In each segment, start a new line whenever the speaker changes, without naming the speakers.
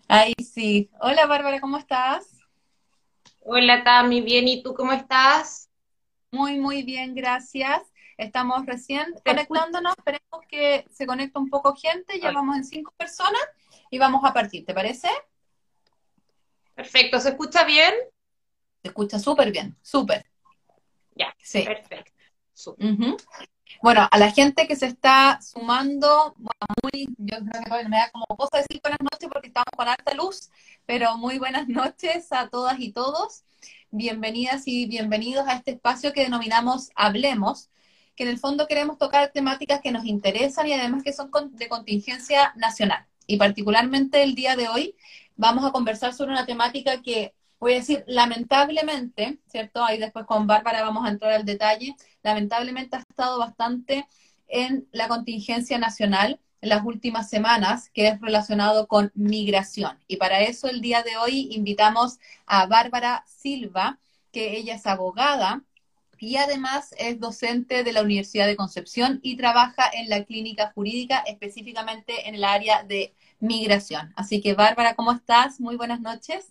Ay, sí. Hola Bárbara, ¿cómo estás?
Hola Tami, bien, ¿y tú cómo estás?
Muy, muy bien, gracias. Estamos recién
Te escucho.
conectándonos, esperemos que se conecte un poco gente, ya
Ay,
vamos en 5 personas y vamos a partir, ¿te parece?
perfecto, ¿se escucha bien?
Se escucha súper bien, súper,
Ya,
sí.
perfecto. Súper.
Ujú. Bueno, a la gente que se está sumando, yo creo que todavía me da como cosa decir buenas noches porque estamos con harta luz, pero muy buenas noches a todas y todos. Bienvenidas y bienvenidos a este espacio que denominamos Hablemos, que en el fondo queremos tocar temáticas que nos interesan y además que son de contingencia nacional. Y particularmente el día de hoy vamos a conversar sobre una temática que, voy a decir, lamentablemente, ¿cierto? Ahí después con Bárbara vamos a entrar al detalle, lamentablemente ha estado bastante en la contingencia nacional en las últimas semanas, que es relacionado con migración. Y para eso el día de hoy invitamos a Bárbara Silva, que ella es abogada y además es docente de la Universidad de Concepción y trabaja en la clínica jurídica, específicamente en el área de migración. Así que Bárbara, ¿cómo estás? Muy buenas noches.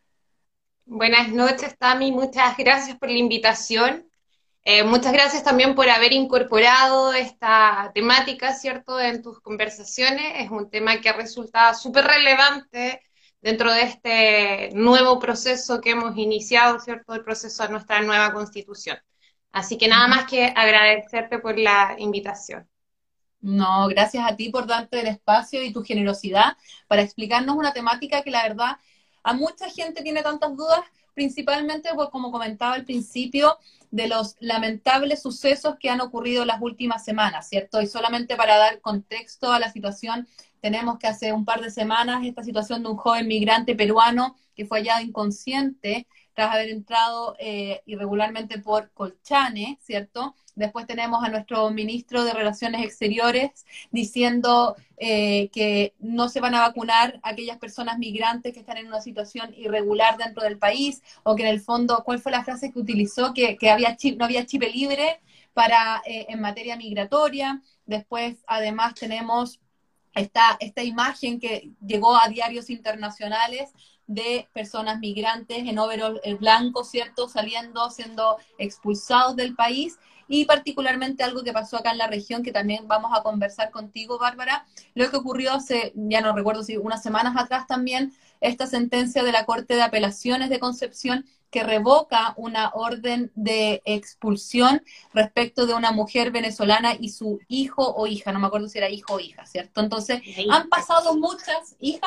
Buenas noches, Tami, muchas gracias por la invitación. Muchas gracias también por haber incorporado esta temática, ¿cierto?, en tus conversaciones. Es un tema que resulta súper relevante dentro de este nuevo proceso que hemos iniciado, ¿cierto?, el proceso de nuestra nueva constitución. Así que nada más que agradecerte por la invitación.
No, gracias a ti por darte el espacio y tu generosidad para explicarnos una temática que la verdad a mucha gente tiene tantas dudas, principalmente pues, como comentaba al principio, de los lamentables sucesos que han ocurrido las últimas semanas, ¿cierto? Y solamente para dar contexto a la situación, tenemos que hace un par de semanas esta situación de un joven migrante peruano que fue hallado inconsciente tras haber entrado irregularmente por Colchane, ¿cierto? Después tenemos a nuestro ministro de Relaciones Exteriores diciendo que no se van a vacunar aquellas personas migrantes que están en una situación irregular dentro del país, o que en el fondo, ¿cuál fue la frase que utilizó? Que había no había chip libre para en materia migratoria. Después, además, tenemos esta imagen que llegó a diarios internacionales de personas migrantes en overol blanco, ¿cierto? Saliendo, siendo expulsados del país. Y particularmente algo que pasó acá en la región, que también vamos a conversar contigo, Bárbara, lo que ocurrió hace, ya no recuerdo si unas semanas atrás también, esta sentencia de la Corte de Apelaciones de Concepción que revoca una orden de expulsión respecto de una mujer venezolana y su hijo o hija, no me acuerdo si era hijo o hija, ¿cierto? Entonces,
La
han
hija,
pasado muchas, hija,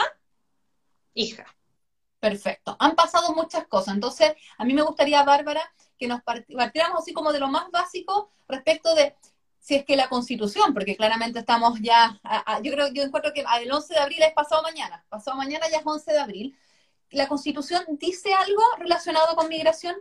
hija.
perfecto, han pasado muchas cosas. Entonces, a mí me gustaría, Bárbara, que nos partiéramos así como de lo más básico respecto de si es que la Constitución, porque claramente estamos ya, yo creo, yo encuentro que el 11 de abril es pasado mañana ya es 11 de abril. ¿La Constitución dice algo relacionado con migración?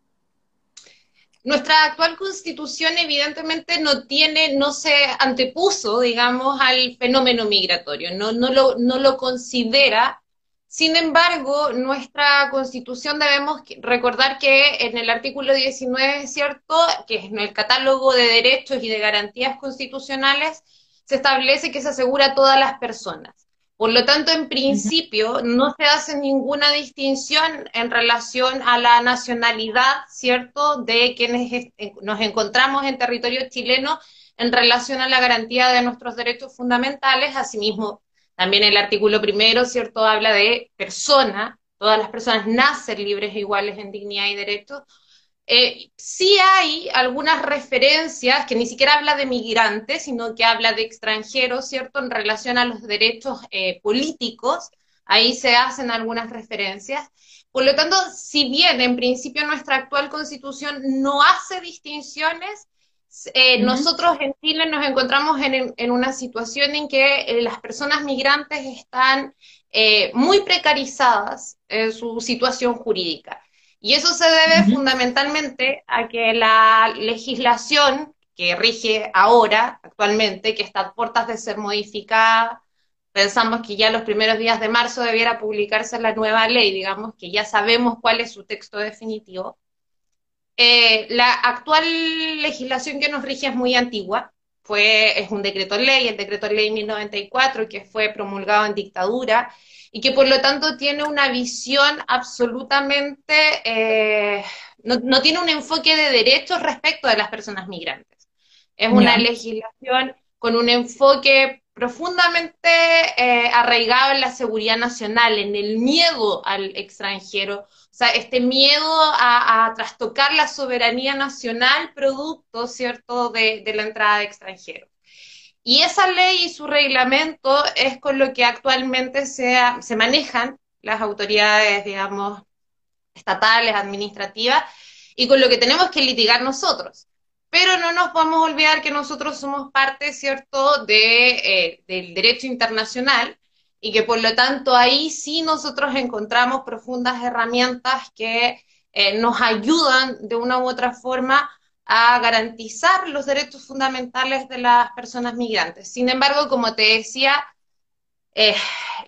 Nuestra actual constitución evidentemente no se antepuso, digamos, al fenómeno migratorio, no lo considera. Sin embargo, nuestra constitución debemos recordar que en el artículo 19, es cierto, que es en el catálogo de derechos y de garantías constitucionales, se establece que se asegura a todas las personas. Por lo tanto, en
Uh -huh.
principio, no se hace ninguna distinción en relación a la nacionalidad, ¿cierto?, de quienes nos encontramos en territorio chileno en relación a la garantía de nuestros derechos fundamentales. Asimismo, también el artículo primero, ¿cierto?, habla de persona, todas las personas nacen libres e iguales en dignidad y derechos. Sí hay algunas referencias que ni siquiera habla de migrantes, sino que habla de extranjeros, ¿cierto?, en relación a los derechos políticos. Ahí se hacen algunas referencias. Por lo tanto, si bien en principio nuestra actual constitución no hace distinciones,
Uh -huh.
nosotros en Chile nos encontramos en una situación en que las personas migrantes están muy precarizadas en su situación jurídica. Y eso se
Uh
debe
-huh.
fundamentalmente a que la legislación que rige ahora, actualmente, que está a puertas de ser modificada, pensamos que ya los primeros días de marzo debiera publicarse la nueva ley, digamos que ya sabemos cuál es su texto definitivo. La actual legislación que nos rige es muy antigua, es un decreto ley, el decreto ley 1094, que fue promulgado en dictadura, y que por lo tanto tiene una visión absolutamente, no tiene un enfoque de derechos respecto de las personas migrantes. Es una
Ya.
legislación con un enfoque profundamente arraigado en la seguridad nacional, en el miedo al extranjero, o sea, este miedo a trastocar la soberanía nacional producto, ¿cierto?, de la entrada de extranjeros. Y esa ley y su reglamento es con lo que actualmente se manejan las autoridades, digamos, estatales, administrativas, y con lo que tenemos que litigar nosotros. Pero no nos podemos olvidar que nosotros somos parte, ¿cierto?, del derecho internacional, y que por lo tanto ahí sí nosotros encontramos profundas herramientas que nos ayudan de una u otra forma a garantizar los derechos fundamentales de las personas migrantes. Sin embargo, como te decía, eh,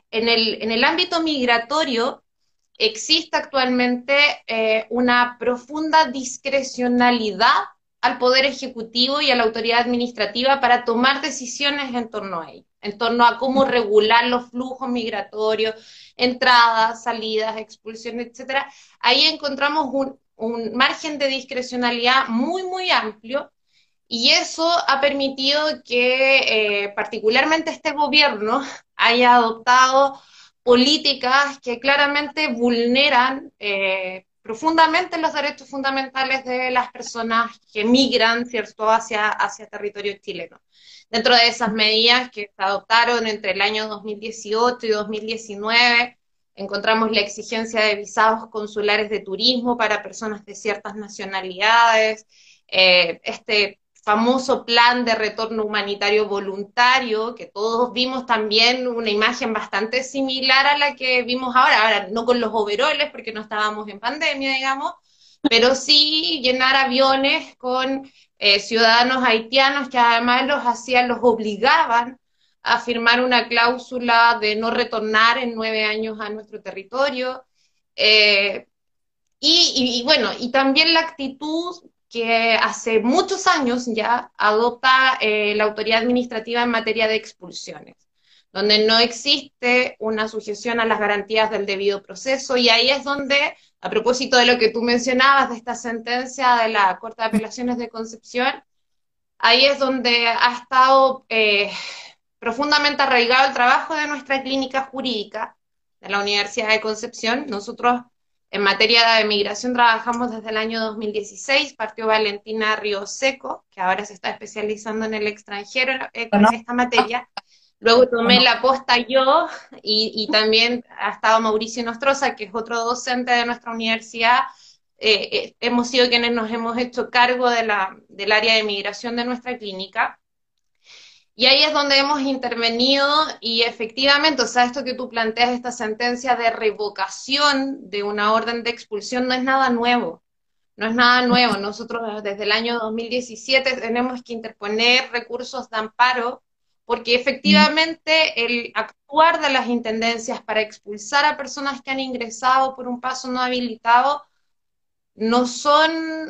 en el ámbito migratorio existe actualmente una profunda discrecionalidad al Poder Ejecutivo y a la autoridad administrativa para tomar decisiones en torno a ello, en torno a cómo regular los flujos migratorios, entradas, salidas, expulsiones, etcétera. Ahí encontramos un margen de discrecionalidad muy, muy amplio, y eso ha permitido que particularmente este gobierno haya adoptado políticas que claramente vulneran profundamente los derechos fundamentales de las personas que migran, ¿cierto?, hacia territorio chileno. Dentro de esas medidas que se adoptaron entre el año 2018 y 2019, encontramos la exigencia de visados consulares de turismo para personas de ciertas nacionalidades, este famoso plan de retorno humanitario voluntario, que todos vimos también una imagen bastante similar a la que vimos ahora no con los overoles, porque no estábamos en pandemia, digamos, pero sí llenar aviones con ciudadanos haitianos que además los obligaban a firmar una cláusula de no retornar en 9 años a nuestro territorio. Y bueno, y también la actitud que hace muchos años ya adopta la autoridad administrativa en materia de expulsiones, donde no existe una sujeción a las garantías del debido proceso, y ahí es donde, a propósito de lo que tú mencionabas, de esta sentencia de la Corte de Apelaciones de Concepción, ahí es donde ha estado profundamente arraigado el trabajo de nuestra clínica jurídica de la Universidad de Concepción. Nosotros en materia de migración trabajamos desde el año 2016, partió Valentina Ríos Seco, que ahora se está especializando en el extranjero con
No,
esta materia. Luego tomé
no.
la posta yo, y también ha estado Mauricio Nostroza, que es otro docente de nuestra universidad. Hemos sido quienes nos hemos hecho cargo del área de migración de nuestra clínica. Y ahí es donde hemos intervenido, y efectivamente, o sea, esto que tú planteas, esta sentencia de revocación de una orden de expulsión, no es nada nuevo. No es nada nuevo. Nosotros desde el año 2017 tenemos que interponer recursos de amparo, porque efectivamente el actuar de las intendencias para expulsar a personas que han ingresado por un paso no habilitado no son,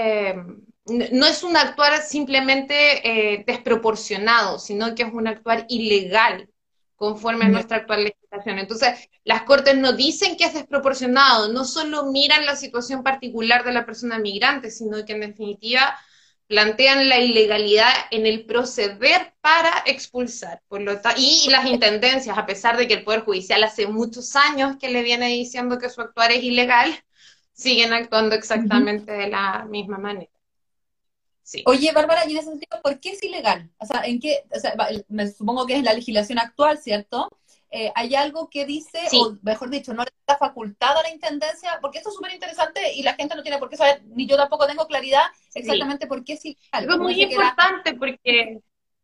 no es un actuar simplemente desproporcionado, sino que es un actuar ilegal conforme a nuestra actual legislación. Entonces, las Cortes no dicen que es desproporcionado, no solo miran la situación particular de la persona migrante, sino que en definitiva plantean la ilegalidad en el proceder para expulsar. Y las intendencias, a pesar de que el Poder Judicial hace muchos años que le viene diciendo que su actuar es ilegal, siguen actuando exactamente de la misma manera. Sí.
Oye, Bárbara, y en ese sentido, ¿por qué es ilegal? O sea, ¿en qué? O sea, me supongo que es la legislación actual, ¿cierto? ¿Hay algo que dice,
Sí.
o mejor dicho, no le está facultado a la intendencia? Porque esto es súper interesante y la gente no tiene por qué saber, ni yo tampoco tengo claridad
Sí.
exactamente por qué es ilegal.
Es
Yo
muy
pensé que era...
importante porque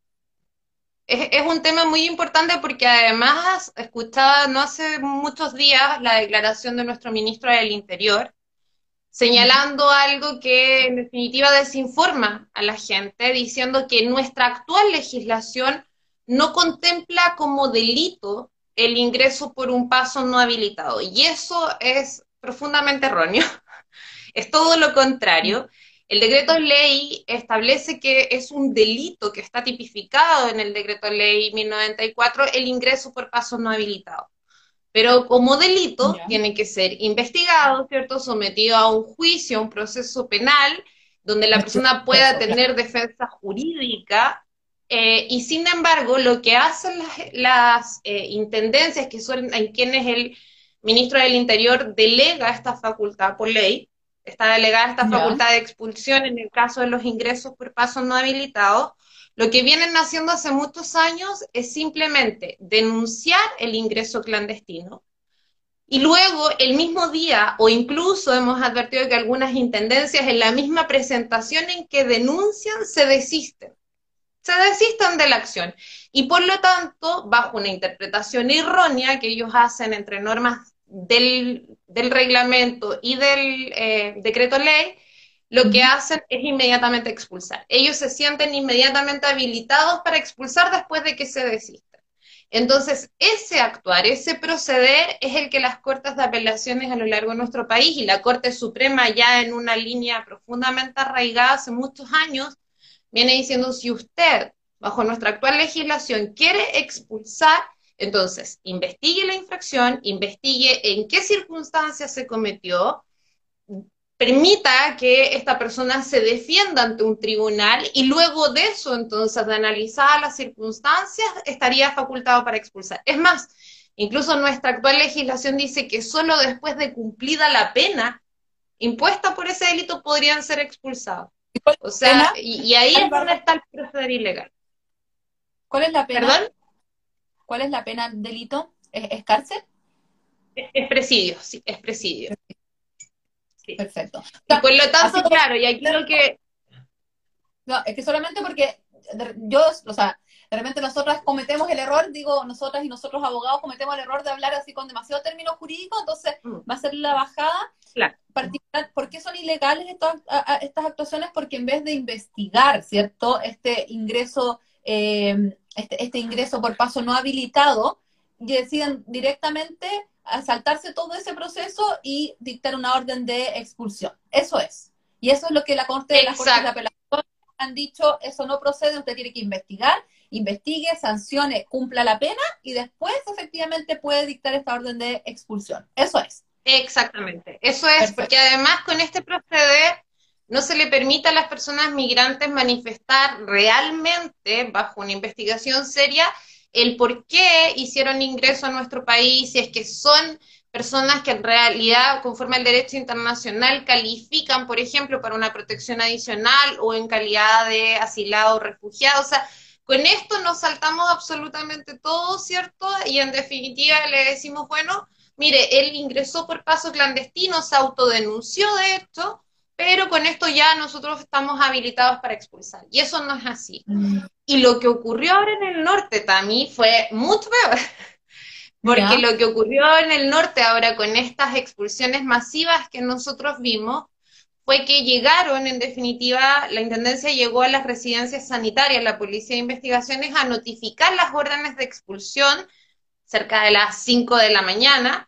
es un tema muy importante, porque además escuchaba no hace muchos días la declaración de nuestro ministro del Interior, señalando algo que en definitiva desinforma a la gente, diciendo que nuestra actual legislación no contempla como delito el ingreso por un paso no habilitado. Y eso es profundamente erróneo. Es todo lo contrario. El decreto ley establece que es un delito que está tipificado en el decreto ley 1094 el ingreso por paso no habilitado. Pero como delito
Ya.
tiene que ser investigado, ¿cierto? Sometido a un juicio, a un proceso penal, donde la persona pueda
Eso, claro.
tener defensa jurídica. Y sin embargo, lo que hacen las intendencias, que son en quienes el ministro del Interior delega esta facultad por ley, está delegada esta
Ya.
facultad de expulsión en el caso de los ingresos por pasos no habilitados, lo que vienen haciendo hace muchos años es simplemente denunciar el ingreso clandestino y luego el mismo día, o incluso hemos advertido que algunas intendencias en la misma presentación en que denuncian se desisten de la acción. Y por lo tanto, bajo una interpretación errónea que ellos hacen entre normas del reglamento y del decreto ley, lo que hacen es inmediatamente expulsar. Ellos se sienten inmediatamente habilitados para expulsar después de que se desisten. Entonces, ese actuar, ese proceder es el que las cortes de apelaciones a lo largo de nuestro país y la Corte Suprema ya en una línea profundamente arraigada hace muchos años, viene diciendo si usted, bajo nuestra actual legislación, quiere expulsar, entonces investigue la infracción, investigue en qué circunstancias se cometió, permita que esta persona se defienda ante un tribunal y luego de eso, entonces, de analizar las circunstancias, estaría facultado para expulsar. Es más, incluso nuestra actual legislación dice que solo después de cumplida la pena impuesta por ese delito podrían ser expulsados.
¿Y cuál
O
es la
sea,
pena,
y ahí es donde
Bárbara?
está el proceder ilegal.
¿Cuál es la pena?
¿Perdón?
¿Cuál es la pena del delito? ¿Es cárcel?
Es presidio, sí, es presidio. Sí.
Perfecto. O
Y
sea,
por lo
así
tanto,
como
claro, y aquí lo que...
no, es que solamente porque yo, o sea, de repente nosotras cometemos el error, digo, nosotras y nosotros abogados cometemos el error de hablar así con demasiado término jurídico, entonces va a ser la bajada
Claro.
particular. ¿Por qué son ilegales estas actuaciones? Porque en vez de investigar, ¿cierto? Este ingreso, este ingreso por paso no habilitado, deciden directamente a saltarse todo ese proceso y dictar una orden de expulsión. Eso es. Y eso es lo que las Cortes de
Exacto.
Apelación han dicho, eso no procede, usted tiene que investigar, investigue, sancione, cumpla la pena y después efectivamente puede dictar esta orden de expulsión. Eso es.
Exactamente, eso es,
Perfecto.
porque además con este proceder no se le permite a las personas migrantes manifestar realmente, bajo una investigación seria, el por qué hicieron ingreso a nuestro país, si es que son personas que en realidad, conforme al derecho internacional, califican, por ejemplo, para una protección adicional o en calidad de asilado o refugiado. O sea, con esto nos saltamos absolutamente todo, ¿cierto? Y en definitiva le decimos, bueno, mire, él ingresó por paso clandestino, se autodenunció de esto, pero con esto ya nosotros estamos habilitados para expulsar. Y eso no es así. Y lo que ocurrió ahora en el norte, Tami, fue mucho peor. Porque
¿Ya?
lo que ocurrió en el norte ahora con estas expulsiones masivas que nosotros vimos fue que llegaron, en definitiva, la Intendencia llegó a las residencias sanitarias, la Policía de Investigaciones, a notificar las órdenes de expulsión cerca de las 5 de la mañana.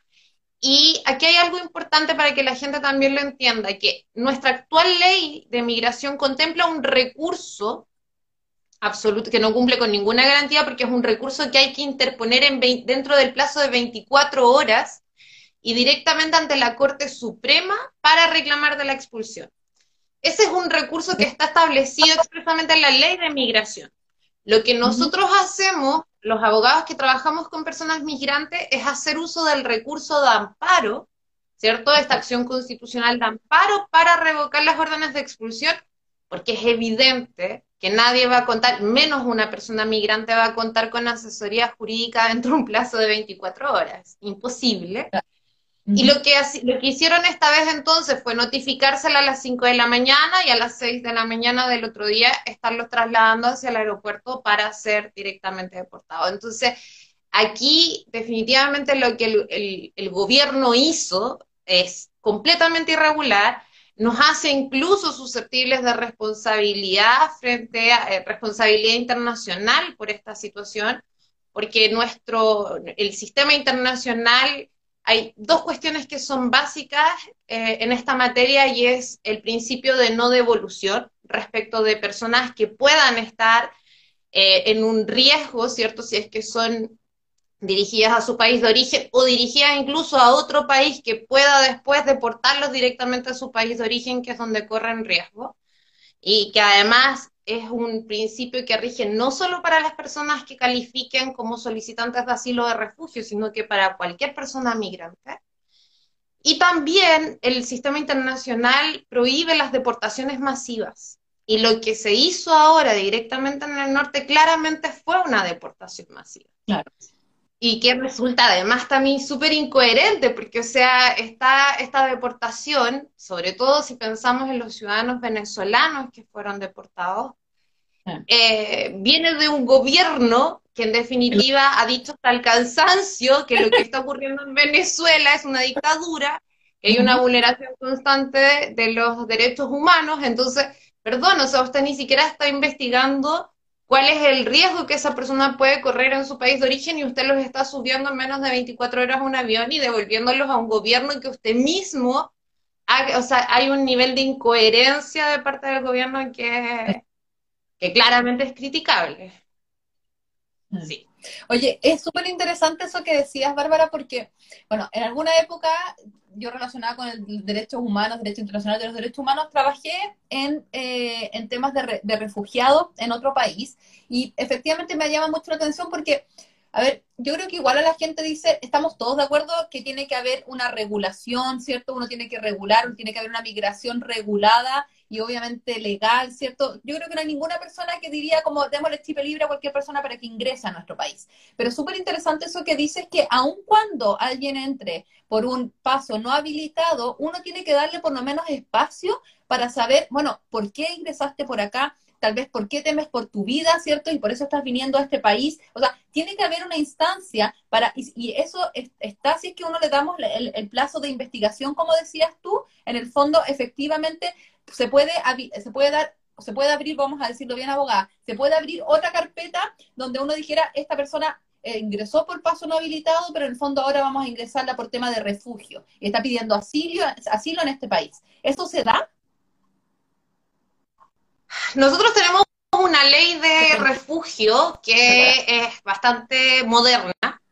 Y aquí hay algo importante para que la gente también lo entienda, que nuestra actual ley de migración contempla un recurso absoluto que no cumple con ninguna garantía porque es un recurso que hay que interponer dentro del plazo de 24 horas y directamente ante la Corte Suprema para reclamar de la expulsión. Ese es un recurso que está establecido expresamente en la ley de migración. Lo que nosotros hacemos, los abogados que trabajamos con personas migrantes, es hacer uso del recurso de amparo, ¿cierto? Esta acción constitucional de amparo para revocar las órdenes de expulsión, porque es evidente que nadie va a contar, menos una persona migrante va a contar con asesoría jurídica dentro de un plazo de 24 horas. Imposible. Y lo que hicieron esta vez entonces fue notificársela a las 5 de la mañana y a las 6 de la mañana del otro día estarlos trasladando hacia el aeropuerto para ser directamente deportados. Entonces, aquí definitivamente lo que el gobierno hizo es completamente irregular, nos hace incluso susceptibles de responsabilidad frente a responsabilidad internacional por esta situación, porque el sistema internacional hay dos cuestiones que son básicas en esta materia y es el principio de no devolución respecto de personas que puedan estar en un riesgo, ¿cierto? Si es que son dirigidas a su país de origen o dirigidas incluso a otro país que pueda después deportarlos directamente a su país de origen, que es donde corren riesgo, y que además es un principio que rige no solo para las personas que califiquen como solicitantes de asilo o de refugio, sino que para cualquier persona migrante. Y también el sistema internacional prohíbe las deportaciones masivas. Y lo que se hizo ahora directamente en el norte claramente fue una deportación masiva.
Claro.
Y que resulta además también súper incoherente, porque, o sea, esta deportación, sobre todo si pensamos en los ciudadanos venezolanos que fueron deportados, viene de un gobierno que en definitiva ha dicho hasta el cansancio que lo que está ocurriendo en Venezuela es una dictadura, que hay una vulneración constante de los derechos humanos. Entonces, perdón, o sea, usted ni siquiera está investigando cuál es el riesgo que esa persona puede correr en su país de origen y usted los está subiendo en menos de 24 horas a un avión y devolviéndolos a un gobierno que usted mismo, o sea, hay un nivel de incoherencia de parte del gobierno que claramente es criticable. Sí.
Oye, es súper interesante eso que decías, Bárbara, porque, bueno, en alguna época yo relacionada con el derechos humanos, derecho internacional de los derechos humanos, trabajé en temas de refugiados en otro país y efectivamente me llama mucho la atención porque, a ver, yo creo que igual a la gente dice, estamos todos de acuerdo que tiene que haber una regulación, ¿cierto? Uno tiene que regular, tiene que haber una migración regulada y obviamente legal, ¿cierto? Yo creo que no hay ninguna persona que diría como démosle chip libre a cualquier persona para que ingrese a nuestro país. Pero súper interesante eso que dices que aun cuando alguien entre por un paso no habilitado, uno tiene que darle por lo menos espacio para saber, bueno, ¿por qué ingresaste por acá? Tal vez por qué temes por tu vida, ¿cierto? Y por eso estás viniendo a este país. O sea, tiene que haber una instancia para, y eso está, si es que uno le damos el plazo de investigación, como decías tú, en el fondo, efectivamente, se puede abrir, vamos a decirlo bien, abogada, se puede abrir otra carpeta donde uno dijera, esta persona ingresó por paso no habilitado, pero en el fondo ahora vamos a ingresarla por tema de refugio, y está pidiendo asilo en este país. ¿Eso se da?
Nosotros tenemos una ley de refugio que es bastante moderna.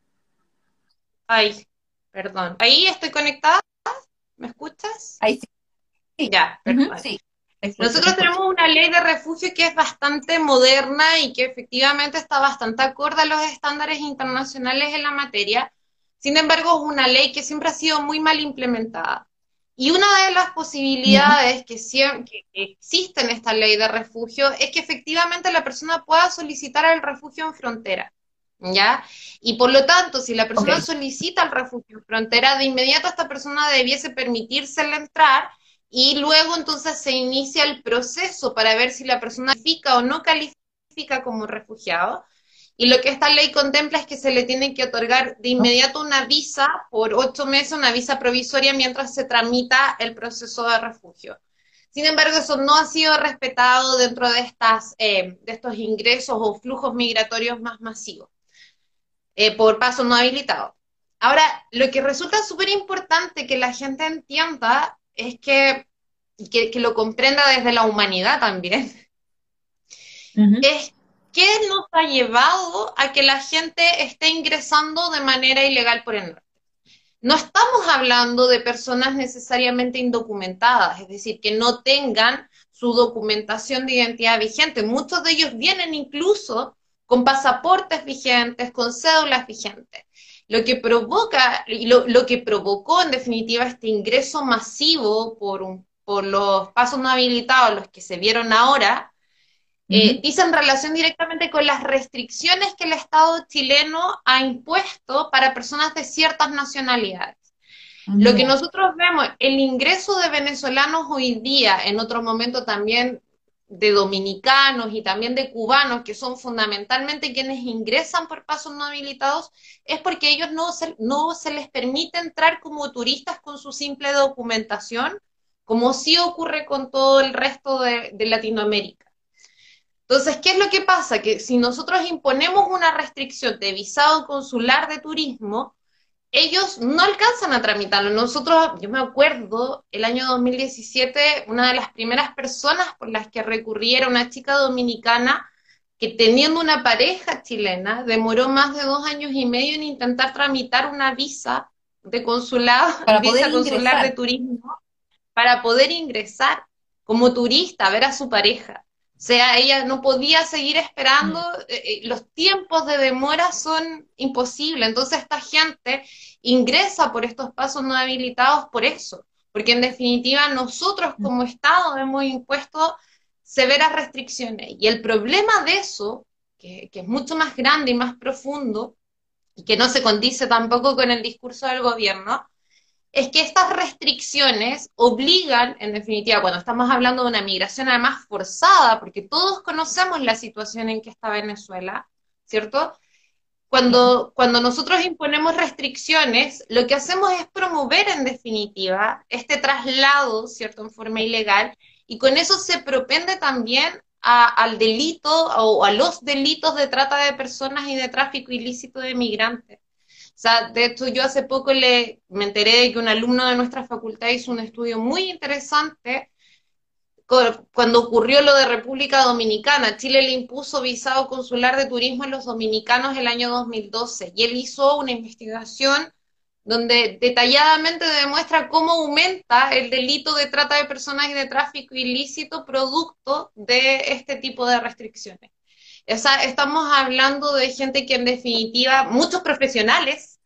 Ay, perdón. ¿Ahí estoy conectada? ¿Me escuchas?
Ahí sí. Sí.
Ya, perfecto.
Sí.
Nosotros tenemos una ley de refugio que es bastante moderna y que efectivamente está bastante acorde a los estándares internacionales en la materia. Sin embargo, es una ley que siempre ha sido muy mal implementada. Y una de las posibilidades que existe en esta ley de refugio es que efectivamente la persona pueda solicitar el refugio en frontera, ¿ya? Y por lo tanto, si la persona solicita el refugio en frontera, de inmediato esta persona debiese permitírsele entrar y luego entonces se inicia el proceso para ver si la persona califica o no califica como refugiado. Y lo que esta ley contempla es que se le tiene que otorgar de inmediato una visa por 8 meses, una visa provisoria mientras se tramita el proceso de refugio. Sin embargo, eso no ha sido respetado dentro de estos ingresos o flujos migratorios más masivos, por paso no habilitado. Ahora, lo que resulta súper importante que la gente entienda es que lo comprenda desde la humanidad también, es ¿qué nos ha llevado a que la gente esté ingresando de manera ilegal por el norte? No estamos hablando de personas necesariamente indocumentadas, es decir, que no tengan su documentación de identidad vigente. Muchos de ellos vienen incluso con pasaportes vigentes, con cédulas vigentes. Lo que provoca, lo que provocó en definitiva este ingreso masivo por los pasos no habilitados, los que se vieron ahora, dice en relación directamente con las restricciones que el Estado chileno ha impuesto para personas de ciertas nacionalidades. Lo que nosotros vemos, el ingreso de venezolanos hoy día, en otro momento también de dominicanos y también de cubanos, que son fundamentalmente quienes ingresan por pasos no habilitados, es porque ellos no se les permite entrar como turistas con su simple documentación, como sí ocurre con todo el resto de Latinoamérica. Entonces, ¿qué es lo que pasa? Que si nosotros imponemos una restricción de visado consular de turismo, ellos no alcanzan a tramitarlo. Nosotros, yo me acuerdo, el año 2017, una de las primeras personas por las que recurrí era una chica dominicana que teniendo una pareja chilena, demoró más de 2 años y medio en intentar tramitar una visa de consulado,
para poder
visa consular de
ingresar.
turismo, para poder ingresar como turista a ver a su pareja. O sea, ella no podía seguir esperando,
Mm.
los tiempos de demora son imposibles. Entonces esta gente ingresa por estos pasos no habilitados por eso, porque en definitiva nosotros como Estado hemos impuesto severas restricciones. Y el problema de eso, que es mucho más grande y más profundo, y que no se condice tampoco con el discurso del gobierno, es que estas restricciones obligan, en definitiva, cuando estamos hablando de una migración además forzada, porque todos conocemos la situación en que está Venezuela, ¿cierto?
Claro.
Cuando nosotros imponemos restricciones, lo que hacemos es promover, en definitiva, este traslado, ¿cierto?, en forma ilegal, y con eso se propende también al delito o a los delitos de trata de personas y de tráfico ilícito de migrantes. O sea, de hecho, yo hace poco me enteré de que un alumno de nuestra facultad hizo un estudio muy interesante cuando ocurrió lo de República Dominicana. Chile le impuso visado consular de turismo a los dominicanos el año 2012 y él hizo una investigación donde detalladamente demuestra cómo aumenta el delito de trata de personas y de tráfico ilícito producto de este tipo de restricciones. O sea, estamos hablando de gente que en definitiva, muchos profesionales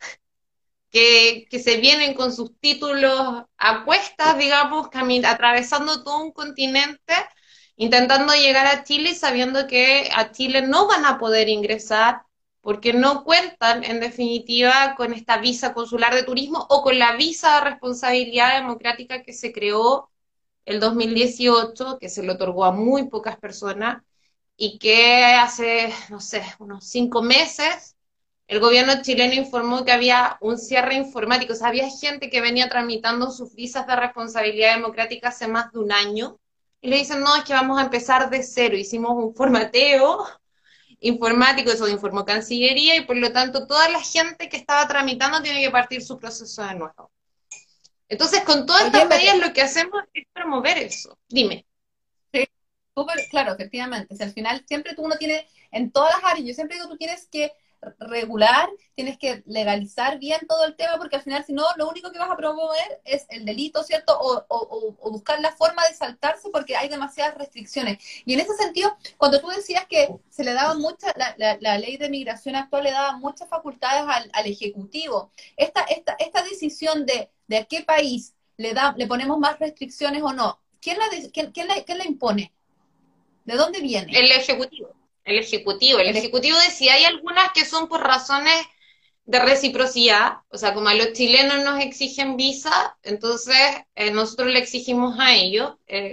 que se vienen con sus títulos a cuestas, digamos, atravesando todo un continente, intentando llegar a Chile y sabiendo que a Chile no van a poder ingresar porque no cuentan, en definitiva, con esta visa consular de turismo o con la visa de responsabilidad democrática que se creó el 2018, que se le otorgó a muy pocas personas y que hace, no sé, unos 5 meses el gobierno chileno informó que había un cierre informático, o sea, había gente que venía tramitando sus visas de responsabilidad democrática hace más de un año, y le dicen, no, es que vamos a empezar de cero, hicimos un formateo informático, eso informó Cancillería, y por lo tanto toda la gente que estaba tramitando tiene que partir su proceso de nuevo. Entonces, con todas
Oye,
estas medidas lo que hacemos es promover eso. Dime.
sí, súper claro, efectivamente. Si al final siempre tú uno tiene, en todas las áreas, yo siempre digo, tú tienes que regular, tienes que legalizar bien todo el tema, porque al final, si no, lo único que vas a promover es el delito, ¿cierto? O buscar la forma de saltarse porque hay demasiadas restricciones. Y en ese sentido, cuando tú decías que se le daba mucha, la ley de migración actual le daba muchas facultades al Ejecutivo, esta decisión de a qué país le ponemos más restricciones o no, ¿quién la impone? ¿De dónde viene?
El Ejecutivo. El Ejecutivo. El
El,
Ejecutivo decía, hay algunas que son por razones de reciprocidad, o sea, como a los chilenos nos exigen visa, entonces nosotros le exigimos a ellos,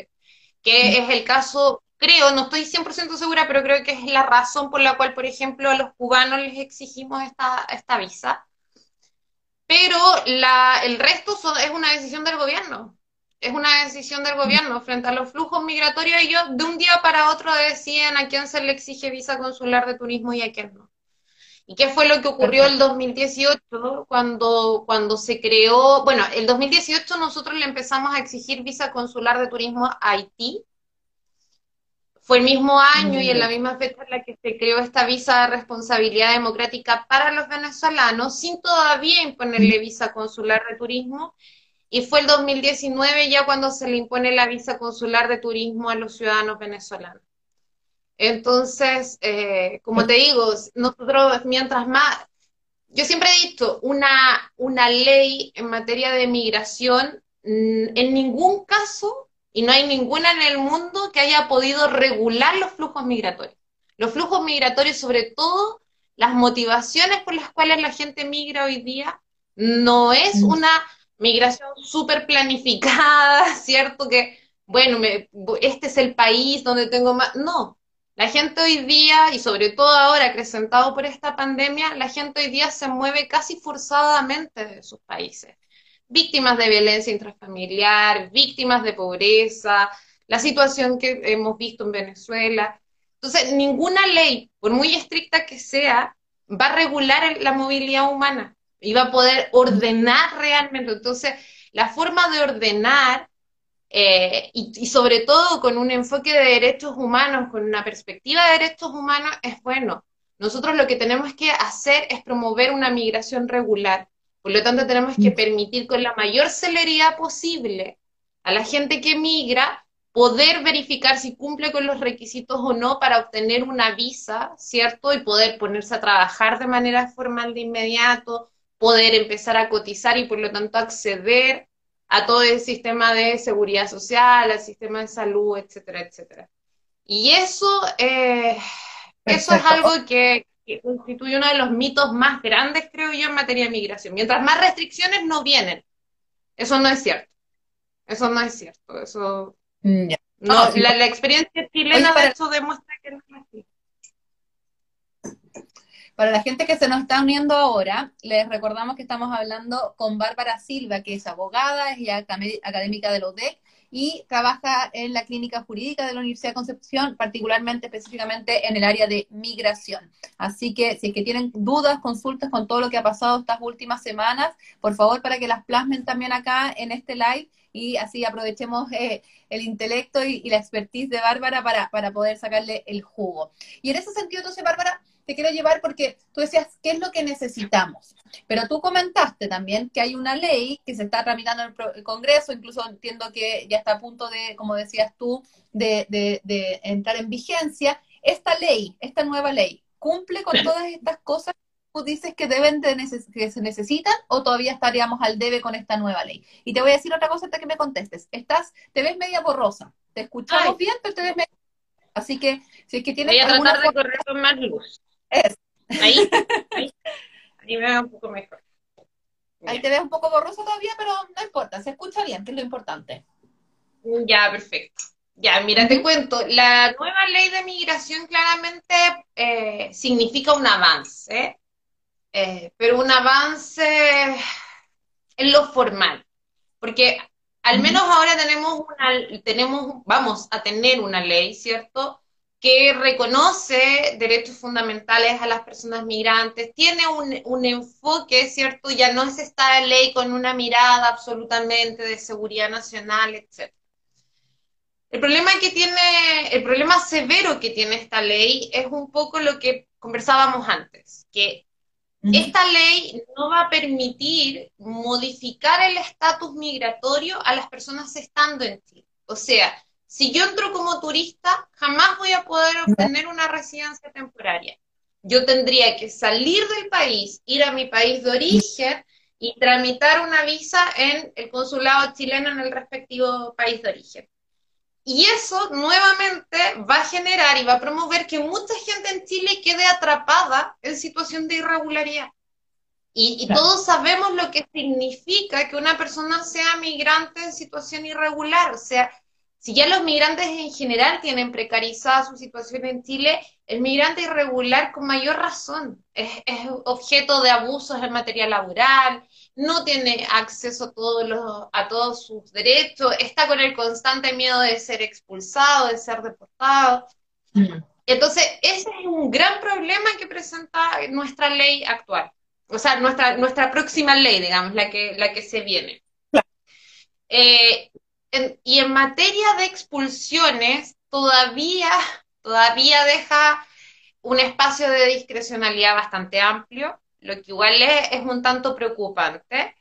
que es el caso, creo, no estoy 100% segura, pero creo que es la razón por la cual, por ejemplo, a los cubanos les exigimos esta visa. Pero el resto es una decisión del gobierno. Es una decisión del gobierno frente a los flujos migratorios. Ellos de un día para otro deciden a quién se le exige visa consular de turismo y a quién no. ¿Y qué fue lo que ocurrió el
perfecto.
2018 cuando se creó? Bueno, el 2018 nosotros le empezamos a exigir visa consular de turismo a Haití. Fue el mismo año y en la misma fecha en la que se creó esta visa de responsabilidad democrática para los venezolanos, sin todavía imponerle visa consular de turismo. Y fue el 2019 ya cuando se le impone la visa consular de turismo a los ciudadanos venezolanos. Entonces, como te digo, nosotros mientras más, yo siempre he dicho, una ley en materia de migración, en ningún caso, y no hay ninguna en el mundo que haya podido regular los flujos migratorios. Los flujos migratorios, sobre todo, las motivaciones por las cuales la gente migra hoy día, no es una migración súper planificada, ¿cierto? Que, bueno, este es el país donde tengo más. No, la gente hoy día, y sobre todo ahora acrecentado por esta pandemia, la gente hoy día se mueve casi forzadamente de sus países. Víctimas de violencia intrafamiliar, víctimas de pobreza, la situación que hemos visto en Venezuela. Entonces, ninguna ley, por muy estricta que sea, va a regular la movilidad humana. iba a poder ordenar realmente. Entonces, la forma de ordenar, y sobre todo con un enfoque de derechos humanos, con una perspectiva de derechos humanos, es bueno. Nosotros lo que tenemos que hacer es promover una migración regular. Por lo tanto, tenemos que permitir con la mayor celeridad posible a la gente que migra poder verificar si cumple con los requisitos o no para obtener una visa, ¿cierto? Y poder ponerse a trabajar de manera formal de inmediato, poder empezar a cotizar y por lo tanto acceder a todo el sistema de seguridad social, al sistema de salud, etcétera, etcétera. Y eso es
Perfecto.
algo que constituye uno de los mitos más grandes, creo yo, en materia de migración. Mientras más restricciones no vienen. Eso no es cierto. Eso no es cierto. Eso
Ya. No,
no,
sí.
la experiencia
Oye,
chilena de hecho demuestra que no es así.
para la gente que se nos está uniendo ahora, les recordamos que estamos hablando con Bárbara Silva, que es abogada, es ya académica de la UDEC y trabaja en la clínica jurídica de la Universidad de Concepción, particularmente, específicamente en el área de migración. Así que si es que tienen dudas, consultas con todo lo que ha pasado estas últimas semanas, por favor, para que las plasmen también acá en este live y así aprovechemos el intelecto y la expertise de Bárbara para poder sacarle el jugo. Y en ese sentido, entonces, Bárbara, te quiero llevar porque tú decías, ¿qué es lo que necesitamos? Pero tú comentaste también que hay una ley que se está tramitando en el Congreso, incluso entiendo que ya está a punto de, como decías tú, de entrar en vigencia. Esta ley, esta nueva ley, ¿cumple con todas estas cosas que tú dices que que se necesitan o todavía estaríamos al debe con esta nueva ley? Y te voy a decir otra cosa hasta que me contestes. Te ves media borrosa. Te
Ay,
escuchamos bien, pero te ves media. Así que si es que
voy
tienes
a
alguna
tratar de
forma.
correr con más luz.
Es.
Ahí, ahí, ahí me veo un poco mejor.
Ahí
Ya.
te ves un poco borroso todavía, pero no importa, se escucha bien, que es lo importante.
Ya, perfecto. Ya, mira, te
Ujú.
cuento, la nueva ley de migración claramente significa un avance, pero un avance en lo formal, porque al menos
Ujú.
ahora vamos a tener una ley, ¿cierto? Que reconoce derechos fundamentales a las personas migrantes, tiene un enfoque, ¿cierto? Ya no es esta ley con una mirada absolutamente de seguridad nacional, etc. El problema severo que tiene esta ley es un poco lo que conversábamos antes, que
Ujú.
esta ley no va a permitir modificar el estatus migratorio a las personas estando en Chile. O sea, si yo entro como turista, jamás voy a poder obtener una residencia temporaria. Yo tendría que salir del país, ir a mi país de origen y tramitar una visa en el consulado chileno en el respectivo país de origen. Y eso nuevamente va a generar y va a promover que mucha gente en Chile quede atrapada en situación de irregularidad. Y
Claro.
todos sabemos lo que significa que una persona sea migrante en situación irregular. O sea, si ya los migrantes en general tienen precarizada su situación en Chile, el migrante irregular con mayor razón es objeto de abusos en materia laboral, no tiene acceso a todos sus derechos, está con el constante miedo de ser expulsado, de ser deportado.
Mm.
Entonces, ese es un gran problema que presenta nuestra ley actual. O sea, nuestra próxima ley, digamos, la que se viene.
Claro.
Eh, y en materia de expulsiones, todavía deja un espacio de discrecionalidad bastante amplio, lo que igual es un tanto preocupante.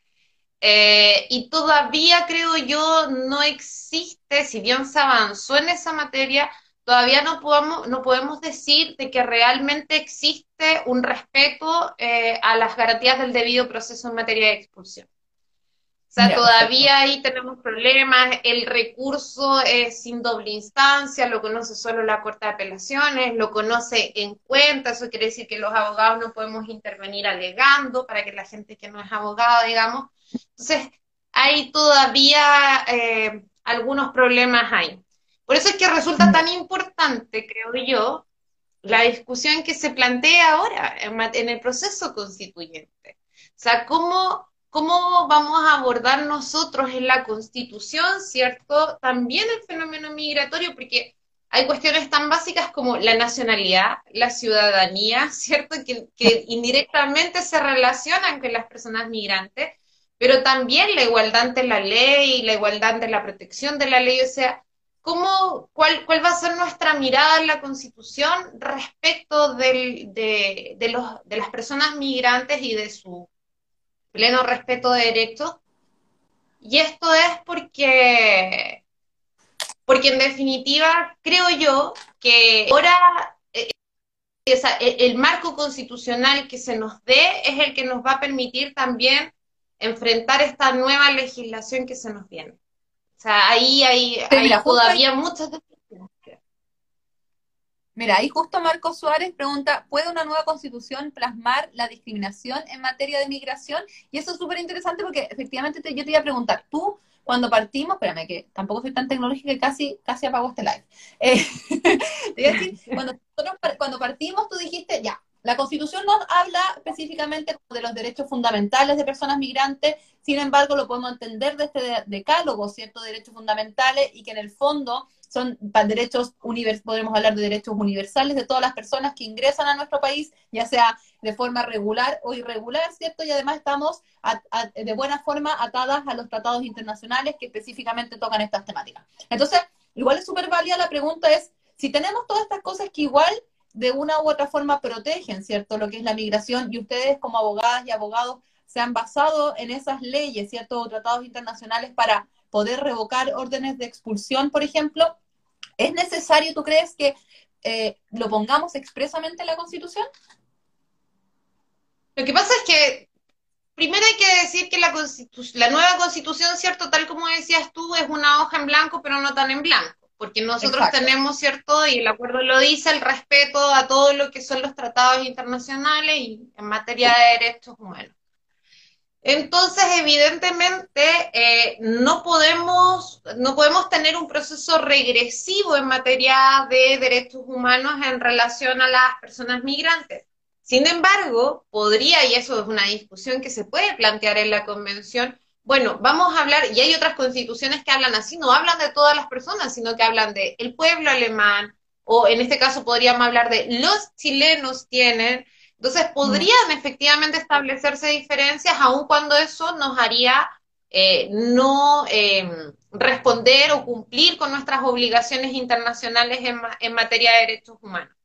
Y todavía creo yo no existe, si bien se avanzó en esa materia, todavía no podemos decir de que realmente existe un respeto a las garantías del debido proceso en materia de expulsión. O sea,
Ya, perfecto.
todavía ahí tenemos problemas, el recurso es sin doble instancia, lo conoce solo la Corte de Apelaciones, lo conoce en cuenta, eso quiere decir que los abogados no podemos intervenir alegando para que la gente que no es abogada, digamos. Entonces, hay todavía algunos problemas ahí. Por eso es que resulta
Ya.
tan importante, creo yo, la discusión que se plantea ahora en el proceso constituyente. O sea, ¿cómo vamos a abordar nosotros en la Constitución, ¿cierto? También el fenómeno migratorio, porque hay cuestiones tan básicas como la nacionalidad, la ciudadanía, ¿cierto? Que indirectamente se relacionan con las personas migrantes, pero también la igualdad ante la ley, la igualdad ante la protección de la ley, o sea, cuál va a ser nuestra mirada en la Constitución respecto de las personas migrantes y de su pleno respeto de derechos? Y esto es porque en definitiva creo yo que ahora el marco constitucional que se nos dé es el que nos va a permitir también enfrentar esta nueva legislación que se nos viene. O sea,
Sí,
hay
mira,
todavía muchas deficiencias.
mira, ahí justo Marco Suárez pregunta, ¿puede una nueva constitución plasmar la discriminación en materia de migración? Y eso es súper interesante porque efectivamente yo te iba a preguntar, tú cuando partimos, espérame que tampoco soy tan tecnológica que casi apago este live. Te iba a decir, cuando partimos tú dijiste, ya, la Constitución nos habla específicamente de los derechos fundamentales de personas migrantes, sin embargo lo podemos entender de este decálogo, ¿cierto? Derechos fundamentales y que en el fondo son derechos, podremos hablar de derechos universales de todas las personas que ingresan a nuestro país, ya sea de forma regular o irregular, ¿cierto? Y además estamos de buena forma atadas a los tratados internacionales que específicamente tocan estas temáticas. Entonces, igual es súper válida la pregunta es, si tenemos todas estas cosas que igual de una u otra forma protegen, ¿cierto? Lo que es la migración, y ustedes como abogadas y abogados se han basado en esas leyes, ¿cierto? O tratados internacionales para poder revocar órdenes de expulsión, por ejemplo. ¿Es necesario, tú crees, que lo pongamos expresamente en la Constitución?
Lo que pasa es que primero hay que decir que la nueva Constitución, ¿cierto? Tal como decías tú, es una hoja en blanco, pero no tan en blanco, porque nosotros
Exacto.
tenemos, ¿cierto? Y el acuerdo lo dice, el respeto a todo lo que son los tratados internacionales y en materia de derechos humanos. Entonces, evidentemente, no podemos tener un proceso regresivo en materia de derechos humanos en relación a las personas migrantes. Sin embargo, podría, y eso es una discusión que se puede plantear en la Convención, bueno, vamos a hablar, y hay otras constituciones que hablan así, no hablan de todas las personas, sino que hablan de el pueblo alemán, o en este caso podríamos hablar de los chilenos tienen. Entonces, podrían efectivamente establecerse diferencias, aun cuando eso nos haría no responder o cumplir con nuestras obligaciones internacionales en materia de derechos humanos.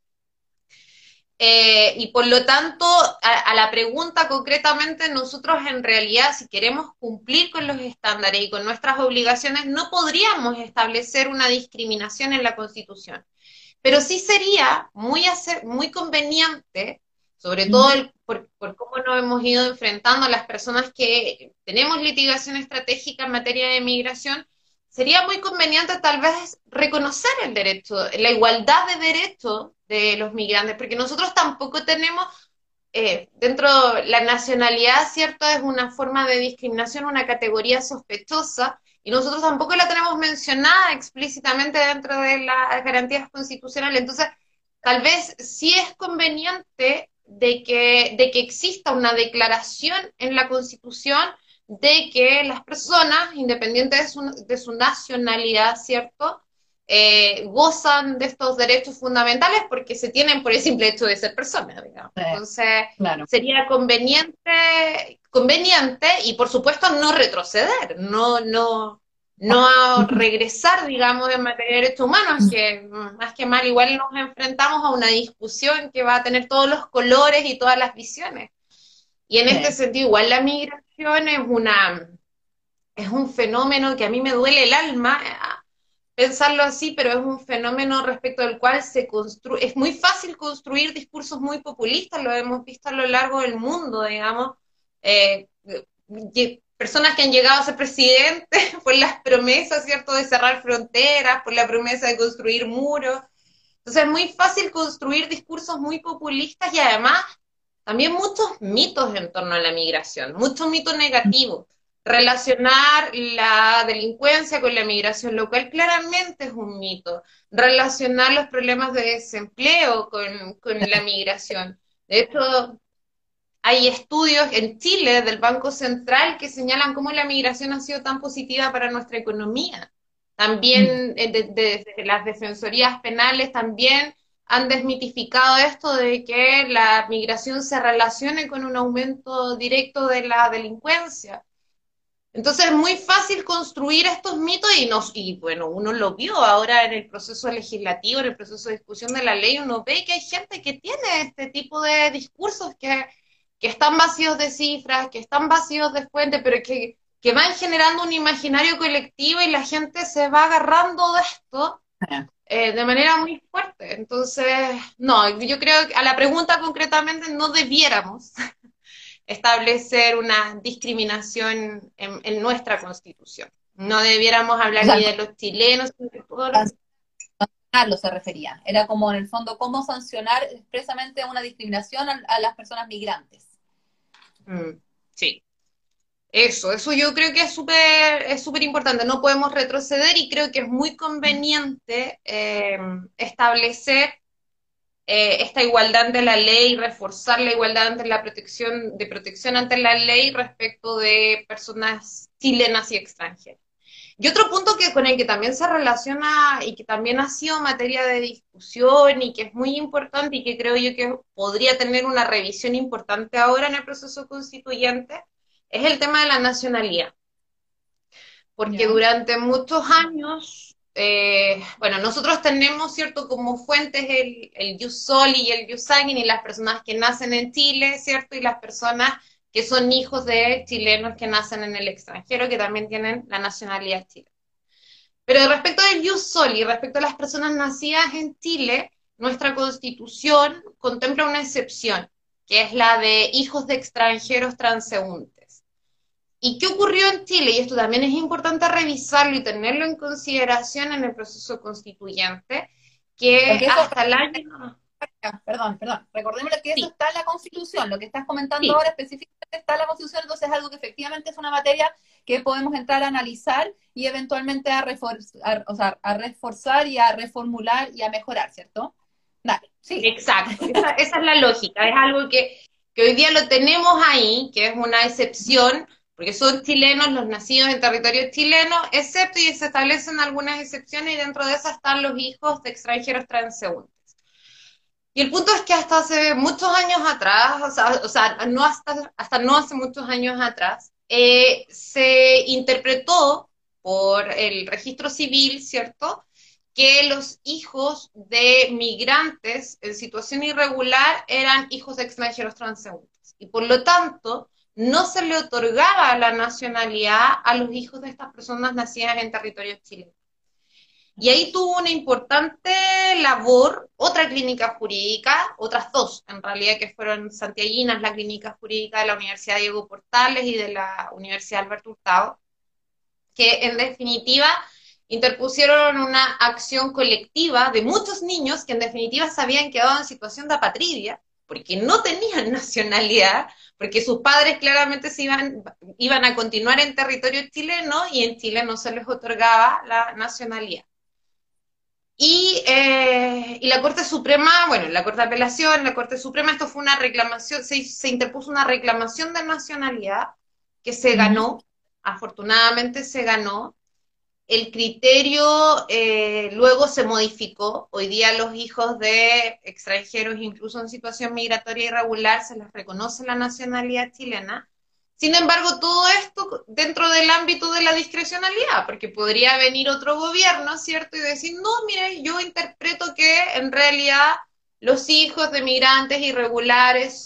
Y por lo tanto, a la pregunta concretamente, nosotros en realidad, si queremos cumplir con los estándares y con nuestras obligaciones, no podríamos establecer una discriminación en la Constitución. Pero sí sería muy conveniente, sobre todo por cómo nos hemos ido enfrentando a las personas que tenemos litigación estratégica en materia de migración, sería muy conveniente tal vez reconocer el derecho, la igualdad de derechos de los migrantes, porque nosotros tampoco tenemos, dentro de la nacionalidad, ¿cierto? Es una forma de discriminación, una categoría sospechosa, y nosotros tampoco la tenemos mencionada explícitamente dentro de las garantías constitucionales. Entonces, tal vez sí es conveniente de que exista una declaración en la Constitución de que las personas, independientes de su nacionalidad, ¿cierto? Gozan de estos derechos fundamentales porque se tienen por el simple hecho de ser personas, digamos. Entonces,
Claro.
sería conveniente y por supuesto no retroceder, no regresar, digamos, en materia de derechos humanos, que más que mal igual nos enfrentamos a una discusión que va a tener todos los colores y todas las visiones. Y en este sentido, igual la migración es un fenómeno que a mí me duele el alma pensarlo así, pero es un fenómeno respecto al cual es muy fácil construir discursos muy populistas, lo hemos visto a lo largo del mundo, digamos, personas que han llegado a ser presidentes por las promesas, ¿cierto?, de cerrar fronteras, por la promesa de construir muros. Entonces es muy fácil construir discursos muy populistas y además también muchos mitos en torno a la migración, muchos mitos negativos. Relacionar la delincuencia con la migración, lo cual claramente es un mito. Relacionar los problemas de desempleo con la migración. De hecho, hay estudios en Chile del Banco Central que señalan cómo la migración ha sido tan positiva para nuestra economía. También desde las defensorías penales también han desmitificado esto de que la migración se relacione con un aumento directo de la delincuencia. Entonces es muy fácil construir estos mitos y bueno, uno lo vio ahora en el proceso legislativo, en el proceso de discusión de la ley, uno ve que hay gente que tiene este tipo de discursos que están vacíos de cifras, que están vacíos de fuentes, pero que van generando un imaginario colectivo y la gente se va agarrando de esto de manera muy fuerte. Entonces, no, yo creo que a la pregunta concretamente no debiéramos establecer una discriminación en nuestra Constitución. No debiéramos hablar
O sea,
ni de los chilenos, ni de todos los...
sancionarlo se refería. Era como en el fondo cómo sancionar expresamente una discriminación a las personas migrantes.
Sí, eso yo creo que es súper importante. No podemos retroceder y creo que es muy conveniente establecer esta igualdad ante la ley, reforzar la igualdad ante la protección, de protección ante la ley respecto de personas chilenas y extranjeras. Y otro punto que con el que también se relaciona y que también ha sido materia de discusión y que es muy importante y que creo yo que podría tener una revisión importante ahora en el proceso constituyente, es el tema de la nacionalidad. Porque
¿Ya?
durante muchos años, bueno, nosotros tenemos, ¿cierto?, como fuentes el jus soli y el jus sanguinis, y las personas que nacen en Chile, ¿cierto?, y las personas que son hijos de chilenos que nacen en el extranjero, que también tienen la nacionalidad chilena. Pero respecto del jus soli, respecto a las personas nacidas en Chile, nuestra Constitución contempla una excepción, que es la de hijos de extranjeros transeúntes. ¿Y qué ocurrió en Chile? Y esto también es importante revisarlo y tenerlo en consideración en el proceso constituyente, que
Porque eso,
hasta el año...
perdón, recordemos que eso
Sí,
está en la Constitución, lo que estás comentando
sí,
ahora específicamente está en la Constitución, entonces es algo que efectivamente es una materia que podemos entrar a analizar y eventualmente o sea, a reforzar y a reformular y a mejorar, ¿cierto? Dale, sigue.
exacto. Esa es la lógica. Es algo que hoy día lo tenemos ahí, que es una excepción, porque son chilenos los nacidos en territorio chileno, excepto y se establecen algunas excepciones y dentro de esas están los hijos de extranjeros transeúntes. Y el punto es que hasta hace muchos años atrás, o sea no hasta no hace muchos años atrás, se interpretó por el registro civil, ¿cierto?, que los hijos de migrantes en situación irregular eran hijos de extranjeros transeúntes. Y por lo tanto, no se le otorgaba la nacionalidad a los hijos de estas personas nacidas en territorio chileno. Y ahí tuvo una importante labor otra clínica jurídica, otras dos en realidad, que fueron santiaguinas, la clínica jurídica de la Universidad Diego Portales y de la Universidad Alberto Hurtado, que en definitiva interpusieron una acción colectiva de muchos niños que en definitiva se habían quedado en situación de apatridia, porque no tenían nacionalidad, porque sus padres claramente iban a continuar en territorio chileno y en Chile no se les otorgaba la nacionalidad. Y la Corte Suprema, bueno, la Corte de Apelación, la Corte Suprema, esto fue una reclamación, se interpuso una reclamación de nacionalidad que se ganó, afortunadamente se ganó. El criterio luego se modificó. Hoy día los hijos de extranjeros, incluso en situación migratoria irregular, se les reconoce la nacionalidad chilena. Sin embargo, todo esto dentro del ámbito de la discrecionalidad, porque podría venir otro gobierno, ¿cierto? Y decir, no, mire, yo interpreto que en realidad los hijos de migrantes irregulares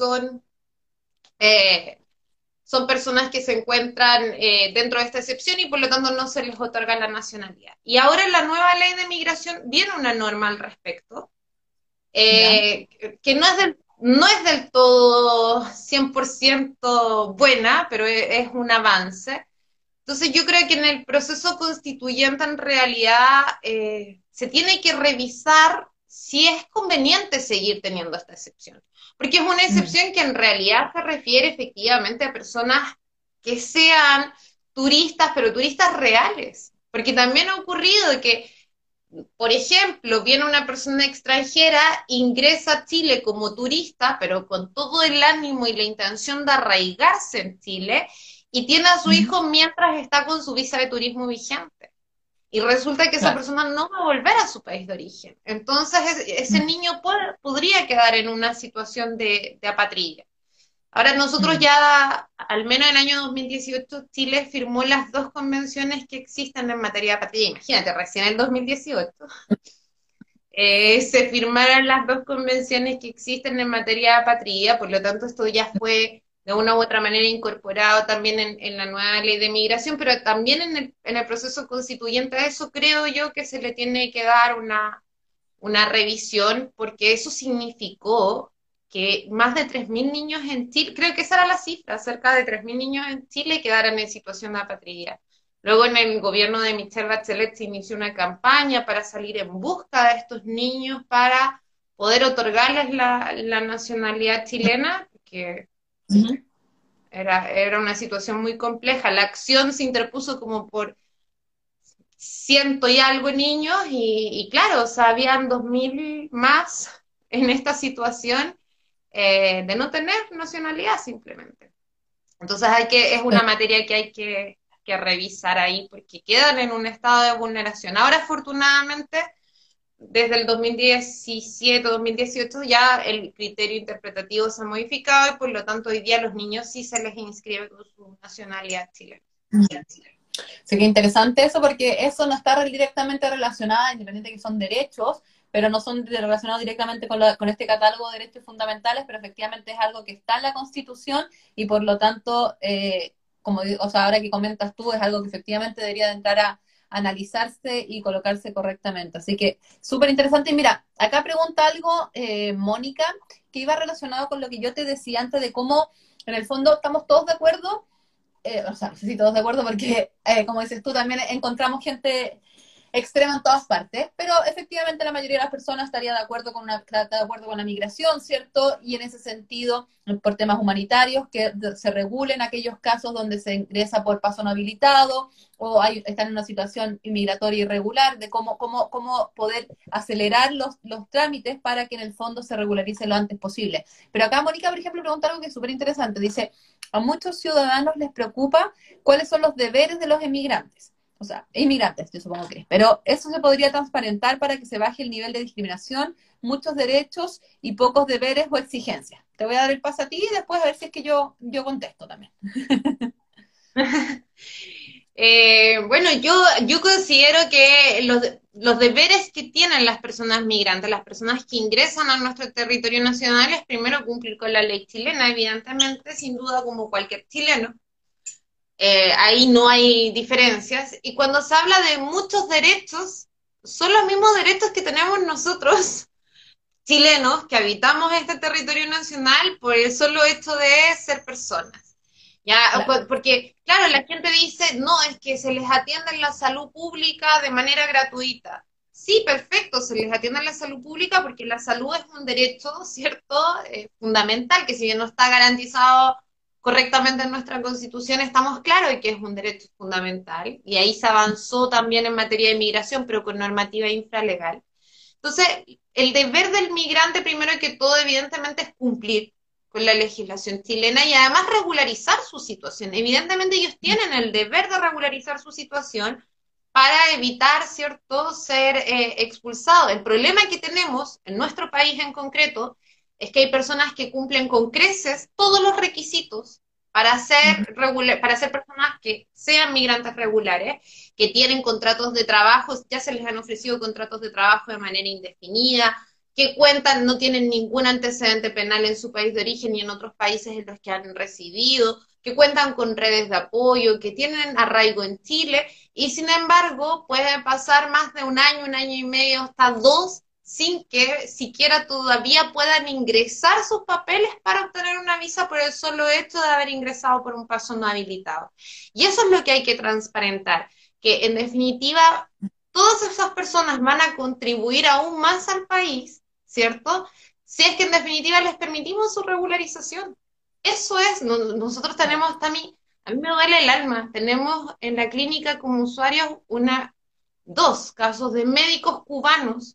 son personas que se encuentran dentro de esta excepción y por lo tanto no se les otorga la nacionalidad. Y ahora en la nueva ley de migración viene una norma al respecto,
¿Ya?
que no es del todo 100% buena, pero es un avance. Entonces yo creo que en el proceso constituyente en realidad se tiene que revisar si es conveniente seguir teniendo esta excepción. Porque es una excepción que en realidad se refiere efectivamente a personas que sean turistas, pero turistas reales. Porque también ha ocurrido que, por ejemplo, viene una persona extranjera, ingresa a Chile como turista, pero con todo el ánimo y la intención de arraigarse en Chile, y tiene a su hijo mientras está con su visa de turismo vigente. y resulta que esa
Claro.
persona no va a volver a su país de origen. Entonces ese niño podría quedar en una situación de apatrida. Ahora nosotros
Mm.
ya, al menos en el año 2018, Chile firmó las dos convenciones que existen en materia de apatría. Imagínate, recién en el 2018 se firmaron las dos convenciones que existen en materia de apatría, por lo tanto esto ya fue de una u otra manera incorporado también en la nueva ley de migración, pero también en el proceso constituyente a eso creo yo que se le tiene que dar una revisión, porque eso significó que más de 3.000 niños en Chile, creo que esa era la cifra, cerca de 3.000 niños en Chile quedaron en situación de apatría. Luego en el gobierno de Michelle Bachelet se inició una campaña para salir en busca de estos niños para poder otorgarles la nacionalidad chilena, que
Ujú.
era una situación muy compleja. La acción se interpuso como por ciento y algo niños y claro, o sea, habían 2.000 más en esta situación de no tener nacionalidad simplemente. Entonces es una materia que hay que revisar ahí porque quedan en un estado de vulneración. Ahora, afortunadamente, desde el 2017-2018 ya el criterio interpretativo se ha modificado y por lo tanto hoy día a los niños sí se les inscribe con su nacionalidad chilena.
Sí, que interesante eso, porque eso no está directamente relacionado, independiente de que son derechos, pero no son relacionados directamente con este catálogo de derechos fundamentales, pero efectivamente es algo que está en la Constitución y por lo tanto, o sea, ahora que comentas tú, es algo que efectivamente debería de entrar a analizarse y colocarse correctamente. Así que súper interesante. Y mira, acá pregunta algo, Mónica, que iba relacionado con lo que yo te decía antes de cómo, en el fondo, estamos todos de acuerdo, o sea, no sé si todos de acuerdo, porque como dices tú, también encontramos gente extrema en todas partes, pero efectivamente la mayoría de las personas estaría de acuerdo de acuerdo con la migración, ¿cierto? Y en ese sentido, por temas humanitarios, que se regulen aquellos casos donde se ingresa por paso no habilitado o están en una situación inmigratoria irregular, de cómo poder acelerar los trámites para que en el fondo se regularice lo antes posible. Pero acá Mónica, por ejemplo, pregunta algo que es súper interesante. Dice, a muchos ciudadanos les preocupa cuáles son los deberes de los emigrantes. O sea, inmigrantes, yo supongo que es. Pero eso se podría transparentar para que se baje el nivel de discriminación, muchos derechos y pocos deberes o exigencias. Te voy a dar el paso a ti y después a ver si es que yo contesto también.
Bueno, yo considero que los deberes que tienen las personas migrantes, las personas que ingresan a nuestro territorio nacional, es primero cumplir con la ley chilena, evidentemente, sin duda como cualquier chileno. Ahí no hay diferencias. Y cuando se habla de muchos derechos, son los mismos derechos que tenemos nosotros, chilenos, que habitamos este territorio nacional por el solo hecho de ser personas. Ya,
Claro.
porque, claro, la gente dice, no, es que se les atiende en la salud pública de manera gratuita. Sí, perfecto, se les atiende en la salud pública porque la salud es un derecho, ¿cierto? Fundamental, que si bien no está garantizado correctamente en nuestra Constitución, estamos claros de que es un derecho fundamental. Y ahí se avanzó también en materia de inmigración, pero con normativa infralegal. Entonces, el deber del migrante, primero que todo, evidentemente, es cumplir con la legislación chilena y además regularizar su situación. Evidentemente, ellos tienen el deber de regularizar su situación para evitar, ¿cierto?, ser expulsados. El problema que tenemos en nuestro país en concreto es que hay personas que cumplen con creces todos los requisitos para ser personas que sean migrantes regulares, que tienen contratos de trabajo, ya se les han ofrecido contratos de trabajo de manera indefinida, que cuentan, no tienen ningún antecedente penal en su país de origen y en otros países en los que han residido, que cuentan con redes de apoyo, que tienen arraigo en Chile, y sin embargo pueden pasar más de un año y medio, hasta dos, sin que siquiera todavía puedan ingresar sus papeles para obtener una visa por el solo hecho de haber ingresado por un paso no habilitado. Y eso es lo que hay que transparentar, que en definitiva todas esas personas van a contribuir aún más al país, ¿cierto? Si es que en definitiva les permitimos su regularización. Eso es, nosotros tenemos también, a mí me duele el alma, tenemos en la clínica como usuarios dos casos de médicos cubanos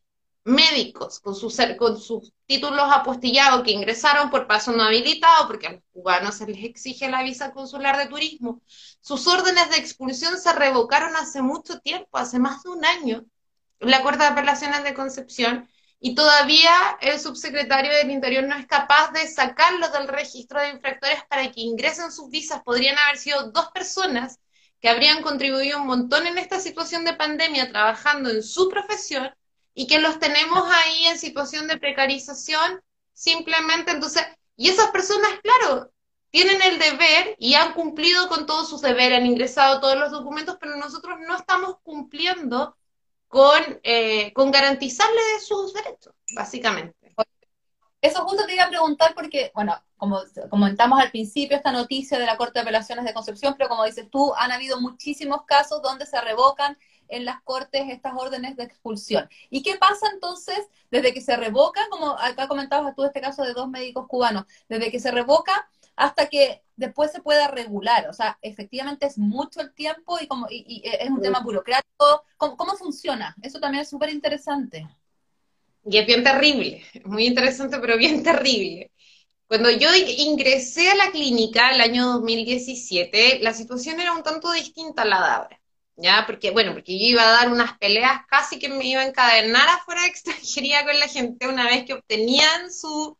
médicos con sus títulos apostillados que ingresaron por paso no habilitado, porque a los cubanos se les exige la visa consular de turismo, sus órdenes de expulsión se revocaron hace mucho tiempo, hace más de un año, en la Corte de Apelaciones de Concepción, y todavía el subsecretario del Interior no es capaz de sacarlos del registro de infractores para que ingresen sus visas. Podrían haber sido 2 personas que habrían contribuido un montón en esta situación de pandemia trabajando en su profesión y que los tenemos ahí en situación de precarización simplemente. Entonces, y esas personas, claro, tienen el deber y han cumplido con todos sus deberes, han ingresado todos los documentos, pero nosotros no estamos cumpliendo con garantizarles sus derechos, básicamente.
Eso justo te iba a preguntar porque, bueno, como comentamos al principio, esta noticia de la Corte de Apelaciones de Concepción, pero como dices tú, han habido muchísimos casos donde se revocan en las Cortes estas órdenes de expulsión. ¿Y qué pasa entonces desde que se revoca, como acá comentabas tú este caso de 2 médicos cubanos, desde que se revoca hasta que después se pueda regular? O sea, efectivamente es mucho el tiempo y es un tema burocrático. ¿Cómo funciona? Eso también es súper interesante.
Y es bien terrible, muy interesante, pero bien terrible. Cuando yo ingresé a la clínica el año 2017, la situación era un tanto distinta a la de ahora, ¿ya? Porque yo iba a dar unas peleas casi que me iba a encadenar afuera de extranjería con la gente una vez que obtenían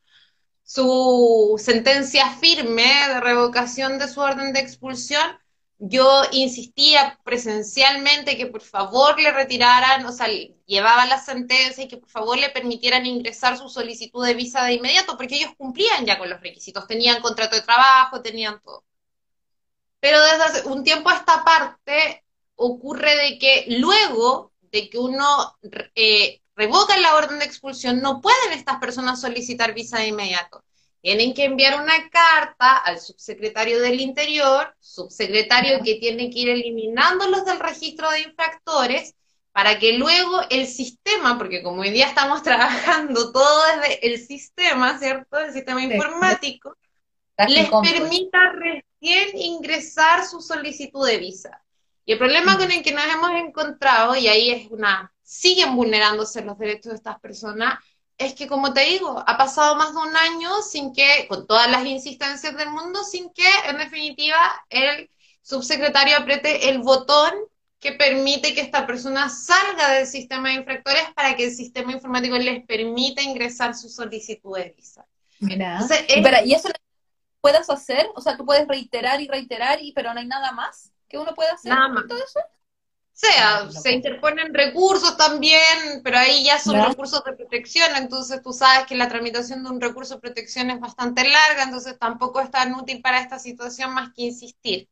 su sentencia firme de revocación de su orden de expulsión. Yo insistía presencialmente que por favor le retiraran, o sea, llevaba la sentencia y que por favor le permitieran ingresar su solicitud de visa de inmediato, porque ellos cumplían ya con los requisitos, tenían contrato de trabajo, tenían todo. Pero desde hace un tiempo a esta parte ocurre de que luego de que uno revoca la orden de expulsión, no pueden estas personas solicitar visa de inmediato. Tienen que enviar una carta al subsecretario del Interior, subsecretario que tiene que ir eliminándolos del registro de infractores, para que luego el sistema, porque como hoy día estamos trabajando todo desde el sistema, ¿cierto? El sistema informático, les permita recién ingresar su solicitud de visa. Y el problema con el que nos hemos encontrado, y ahí siguen vulnerándose los derechos de estas personas, es que, como te digo, ha pasado más de un año sin que, con todas las insistencias del mundo, sin que, en definitiva, el subsecretario apriete el botón que permite que esta persona salga del sistema de infractores para que el sistema informático les permita ingresar su solicitud de visa.
Mira. Entonces, ¿y eso lo puedes hacer? O sea, tú puedes reiterar y reiterar, pero no hay nada más que uno pueda hacer con todo eso.
Se interponen recursos también, pero ahí ya son recursos de protección, entonces tú sabes que la tramitación de un recurso de protección es bastante larga, entonces tampoco es tan útil para esta situación más que insistir.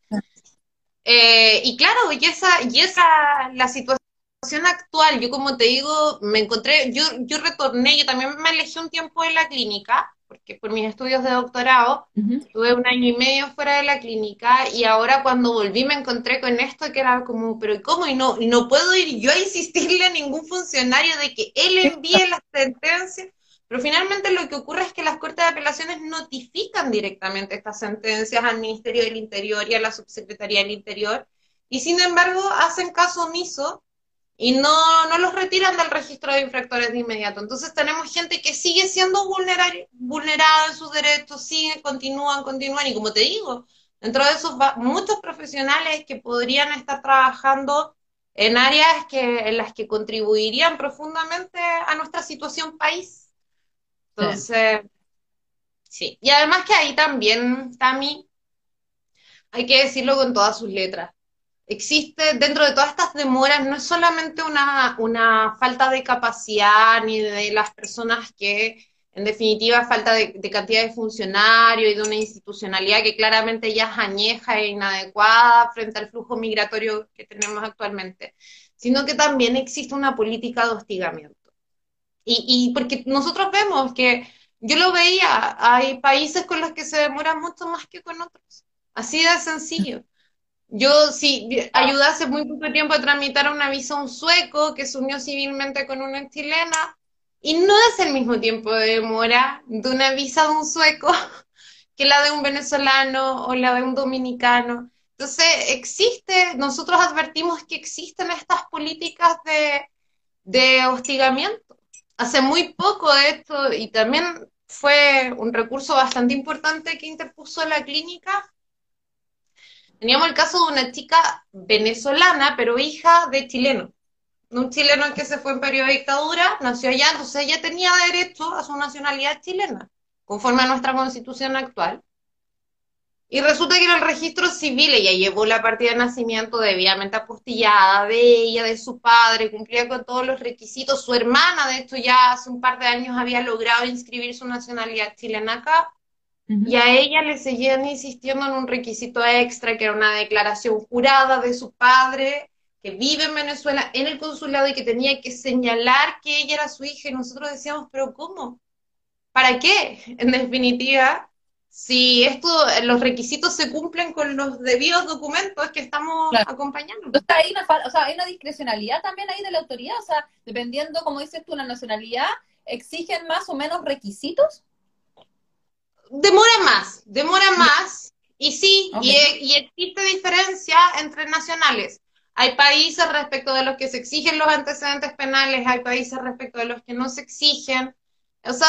Y claro, la situación actual, yo como te digo, me encontré, yo retorné, yo también me alejé un tiempo de la clínica, porque por mis estudios de doctorado, tuve 1 año y medio fuera de la clínica, y ahora cuando volví me encontré con esto que era como, pero ¿cómo? Y no puedo ir yo a insistirle a ningún funcionario de que él envíe las sentencias, pero finalmente lo que ocurre es que las Cortes de Apelaciones notifican directamente estas sentencias al Ministerio del Interior y a la Subsecretaría del Interior, y sin embargo hacen caso omiso y no los retiran del registro de infractores de inmediato. Entonces tenemos gente que sigue siendo vulnerada en sus derechos, continúan, y como te digo, dentro de esos muchos profesionales que podrían estar trabajando en áreas en las que contribuirían profundamente a nuestra situación país. Entonces, sí. Y además que ahí también, Tami, hay que decirlo con todas sus letras. Existe, dentro de todas estas demoras, no es solamente una falta de capacidad ni de las personas que, en definitiva, falta de cantidad de funcionarios y de una institucionalidad que claramente ya es añeja e inadecuada frente al flujo migratorio que tenemos actualmente, sino que también existe una política de hostigamiento. Y porque nosotros vemos que, yo lo veía, hay países con los que se demoran mucho más que con otros. Así de sencillo. Yo sí ayudé hace muy poco tiempo a tramitar una visa a un sueco que se unió civilmente con una chilena, y no es el mismo tiempo de demora de una visa de un sueco que la de un venezolano o la de un dominicano. Entonces nosotros advertimos que existen estas políticas de hostigamiento. hace muy poco de esto, y también fue un recurso bastante importante que interpuso la clínica. Teníamos el caso de una chica venezolana, pero hija de chileno. Un chileno que se fue en periodo de dictadura, nació allá, entonces ella tenía derecho a su nacionalidad chilena, conforme a nuestra constitución actual. Y resulta que en el registro civil ella llevó la partida de nacimiento debidamente apostillada de ella, de su padre, cumplía con todos los requisitos. Su hermana, de hecho, ya hace un par de años había logrado inscribir su nacionalidad chilena acá. Y
Ujú.
a ella le seguían insistiendo en un requisito extra, que era una declaración jurada de su padre, que vive en Venezuela, en el consulado, y que tenía que señalar que ella era su hija. Y nosotros decíamos, pero ¿cómo? ¿Para qué? En definitiva, si esto, los requisitos se cumplen con los debidos documentos que estamos
Claro.
acompañando.
Entonces o sea, hay una discrecionalidad también ahí de la autoridad, o sea, dependiendo, como dices tú, la nacionalidad, ¿exigen más o menos requisitos?
Demora
Ya,
más, y sí,
ok,
y existe diferencia entre nacionales. Hay países respecto de los que se exigen los antecedentes penales, hay países respecto de los que no se exigen. O sea,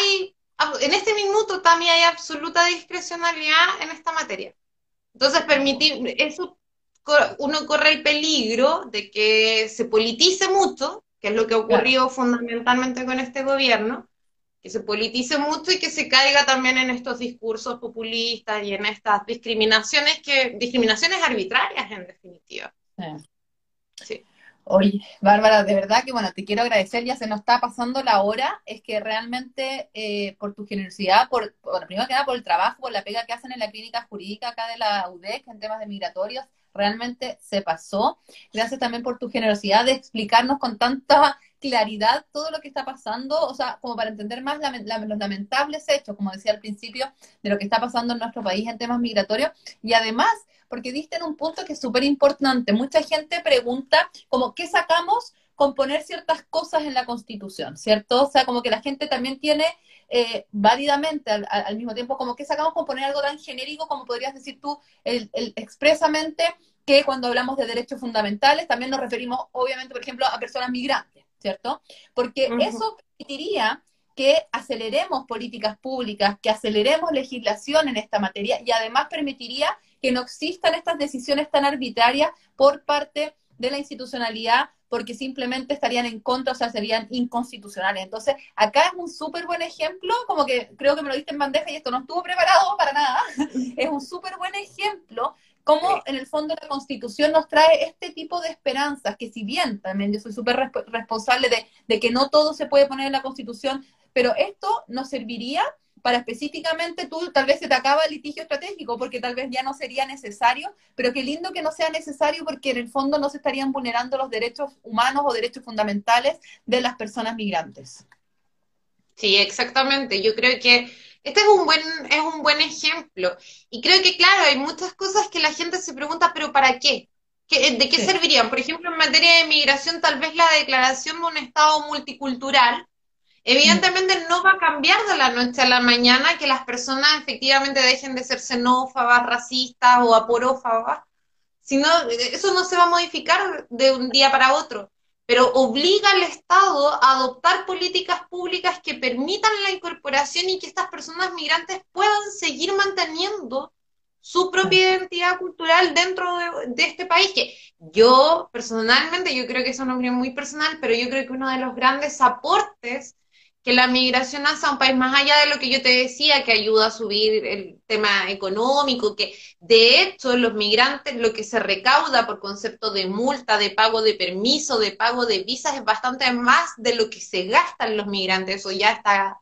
en este minuto también hay absoluta discrecionalidad en esta materia. Entonces, permitir, eso, uno corre el peligro de que se politice mucho, que es lo que ha
claro.
ocurrido fundamentalmente con este gobierno, que se politice mucho y que se caiga también en estos discursos populistas y en estas discriminaciones arbitrarias en definitiva.
Sí.
Sí.
Oye, Bárbara, de verdad que bueno, te quiero agradecer, ya se nos está pasando la hora, es que realmente por tu generosidad, bueno, primero que nada por el trabajo, por la pega que hacen en la clínica jurídica acá de la UDEC en temas de migratorios, realmente se pasó. Gracias también por tu generosidad de explicarnos con tanta claridad todo lo que está pasando, o sea, como para entender más los lamentables hechos, como decía al principio, de lo que está pasando en nuestro país en temas migratorios, y además porque diste en un punto que es súper importante. Mucha gente pregunta como, ¿qué sacamos con poner ciertas cosas en la Constitución? ¿Cierto? O sea, como que la gente también tiene válidamente al mismo tiempo, como, ¿qué sacamos con poner algo tan genérico como podrías decir tú expresamente que cuando hablamos de derechos fundamentales también nos referimos, obviamente, por ejemplo, a personas migrantes, ¿cierto? Porque
Ujú.
eso permitiría que aceleremos políticas públicas, que aceleremos legislación en esta materia y además permitiría que no existan estas decisiones tan arbitrarias por parte de la institucionalidad porque simplemente estarían en contra, o sea, serían inconstitucionales. Entonces, acá es un súper buen ejemplo, como que creo que me lo diste en bandeja y esto no estuvo preparado para nada, es un súper buen ejemplo cómo
Sí.
en el fondo la Constitución nos trae este tipo de esperanzas, que si bien también yo soy súper responsable de que no todo se puede poner en la Constitución, pero esto nos serviría para específicamente tú, tal vez se te acaba el litigio estratégico porque tal vez ya no sería necesario, pero qué lindo que no sea necesario porque en el fondo no se estarían vulnerando los derechos humanos o derechos fundamentales de las personas migrantes.
Sí, exactamente. Yo creo que este es un buen ejemplo. Y creo que, claro, hay muchas cosas que la gente se pregunta, pero ¿para qué? ¿De qué
Sí.
servirían? Por ejemplo, en materia de migración, tal vez la declaración de un Estado multicultural,
Mm.
evidentemente no va a cambiar de la noche a la mañana que las personas efectivamente dejen de ser xenófobas, racistas o aporófabas, sino eso no se va a modificar de un día para otro, pero obliga al Estado a adoptar políticas públicas que permitan la incorporación y que estas personas migrantes puedan seguir manteniendo su propia identidad cultural dentro de este país, que yo personalmente, yo creo que es una opinión muy personal, pero yo creo que uno de los grandes aportes que la migración hace a un país, más allá de lo que yo te decía, que ayuda a subir el tema económico, que de hecho los migrantes, lo que se recauda por concepto de multa, de pago de permiso, de pago de visas, es bastante más de lo que se gastan los migrantes. Eso ya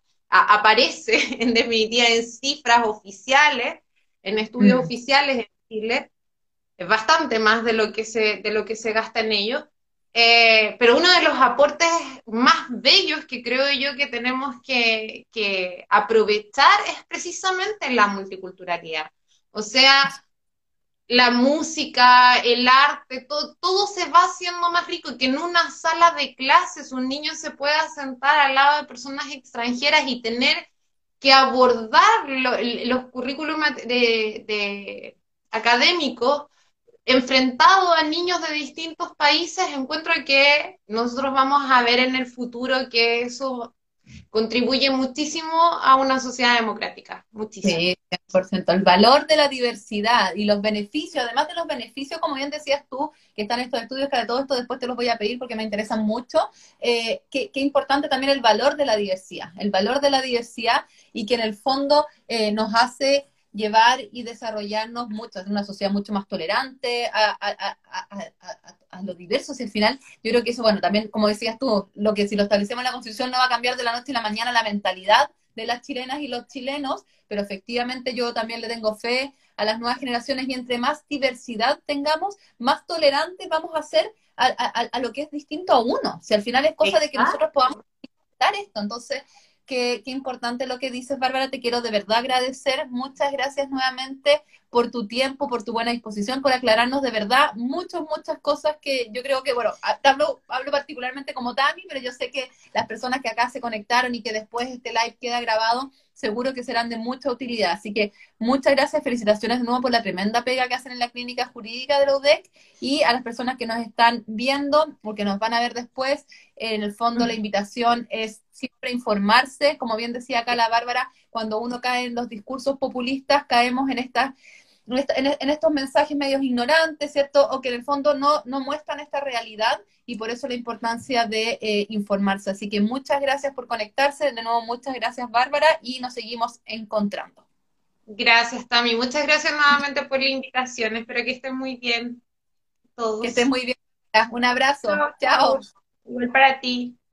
aparece en definitiva en cifras oficiales, en estudios
Mm.
oficiales en Chile, es bastante más de lo que se gasta en ello. Pero uno de los aportes más bellos que creo yo que tenemos que aprovechar es precisamente la multiculturalidad. O sea, la música, el arte, todo se va haciendo más rico, que en una sala de clases un niño se pueda sentar al lado de personas extranjeras y tener que abordar los currículums académicos enfrentado a niños de distintos países, encuentro que nosotros vamos a ver en el futuro que eso contribuye muchísimo a una sociedad democrática, muchísimo.
Sí, 100%. El valor de la diversidad y los beneficios, además de los beneficios, como bien decías tú, que están estos estudios, que de todo esto después te los voy a pedir porque me interesan mucho, qué importante también el valor de la diversidad y que en el fondo nos hace llevar y desarrollarnos mucho, hacer una sociedad mucho más tolerante a lo diverso, y al final yo creo que eso, bueno, también como decías tú, lo que si lo establecemos en la Constitución no va a cambiar de la noche a la mañana la mentalidad de las chilenas y los chilenos, pero efectivamente yo también le tengo fe a las nuevas generaciones y entre más diversidad tengamos, más tolerantes vamos a ser a lo que es distinto a uno. Si al final es cosa de que nosotros podamos dar esto, entonces qué importante lo que dices, Bárbara, te quiero de verdad agradecer, muchas gracias nuevamente por tu tiempo, por tu buena disposición, por aclararnos de verdad muchas cosas que yo creo que, bueno, hablo particularmente como Tami, pero yo sé que las personas que acá se conectaron y que después este live queda grabado, seguro que serán de mucha utilidad. Así que muchas gracias, felicitaciones de nuevo por la tremenda pega que hacen en la clínica jurídica de la UDEC y a las personas que nos están viendo, porque nos van a ver después, en el fondo la invitación es siempre informarse, como bien decía acá la Bárbara, cuando uno cae en los discursos populistas, caemos en estos mensajes medios ignorantes, ¿cierto? O que en el fondo no muestran esta realidad y por eso la importancia de informarse. Así que muchas gracias por conectarse, de nuevo muchas gracias Bárbara y nos seguimos encontrando.
Gracias, Tami. Muchas gracias nuevamente por la invitación. Espero que estén muy bien
Que estés
todos.
muy bien. Un abrazo.
Chao,
Chao.
chao. Igual para ti.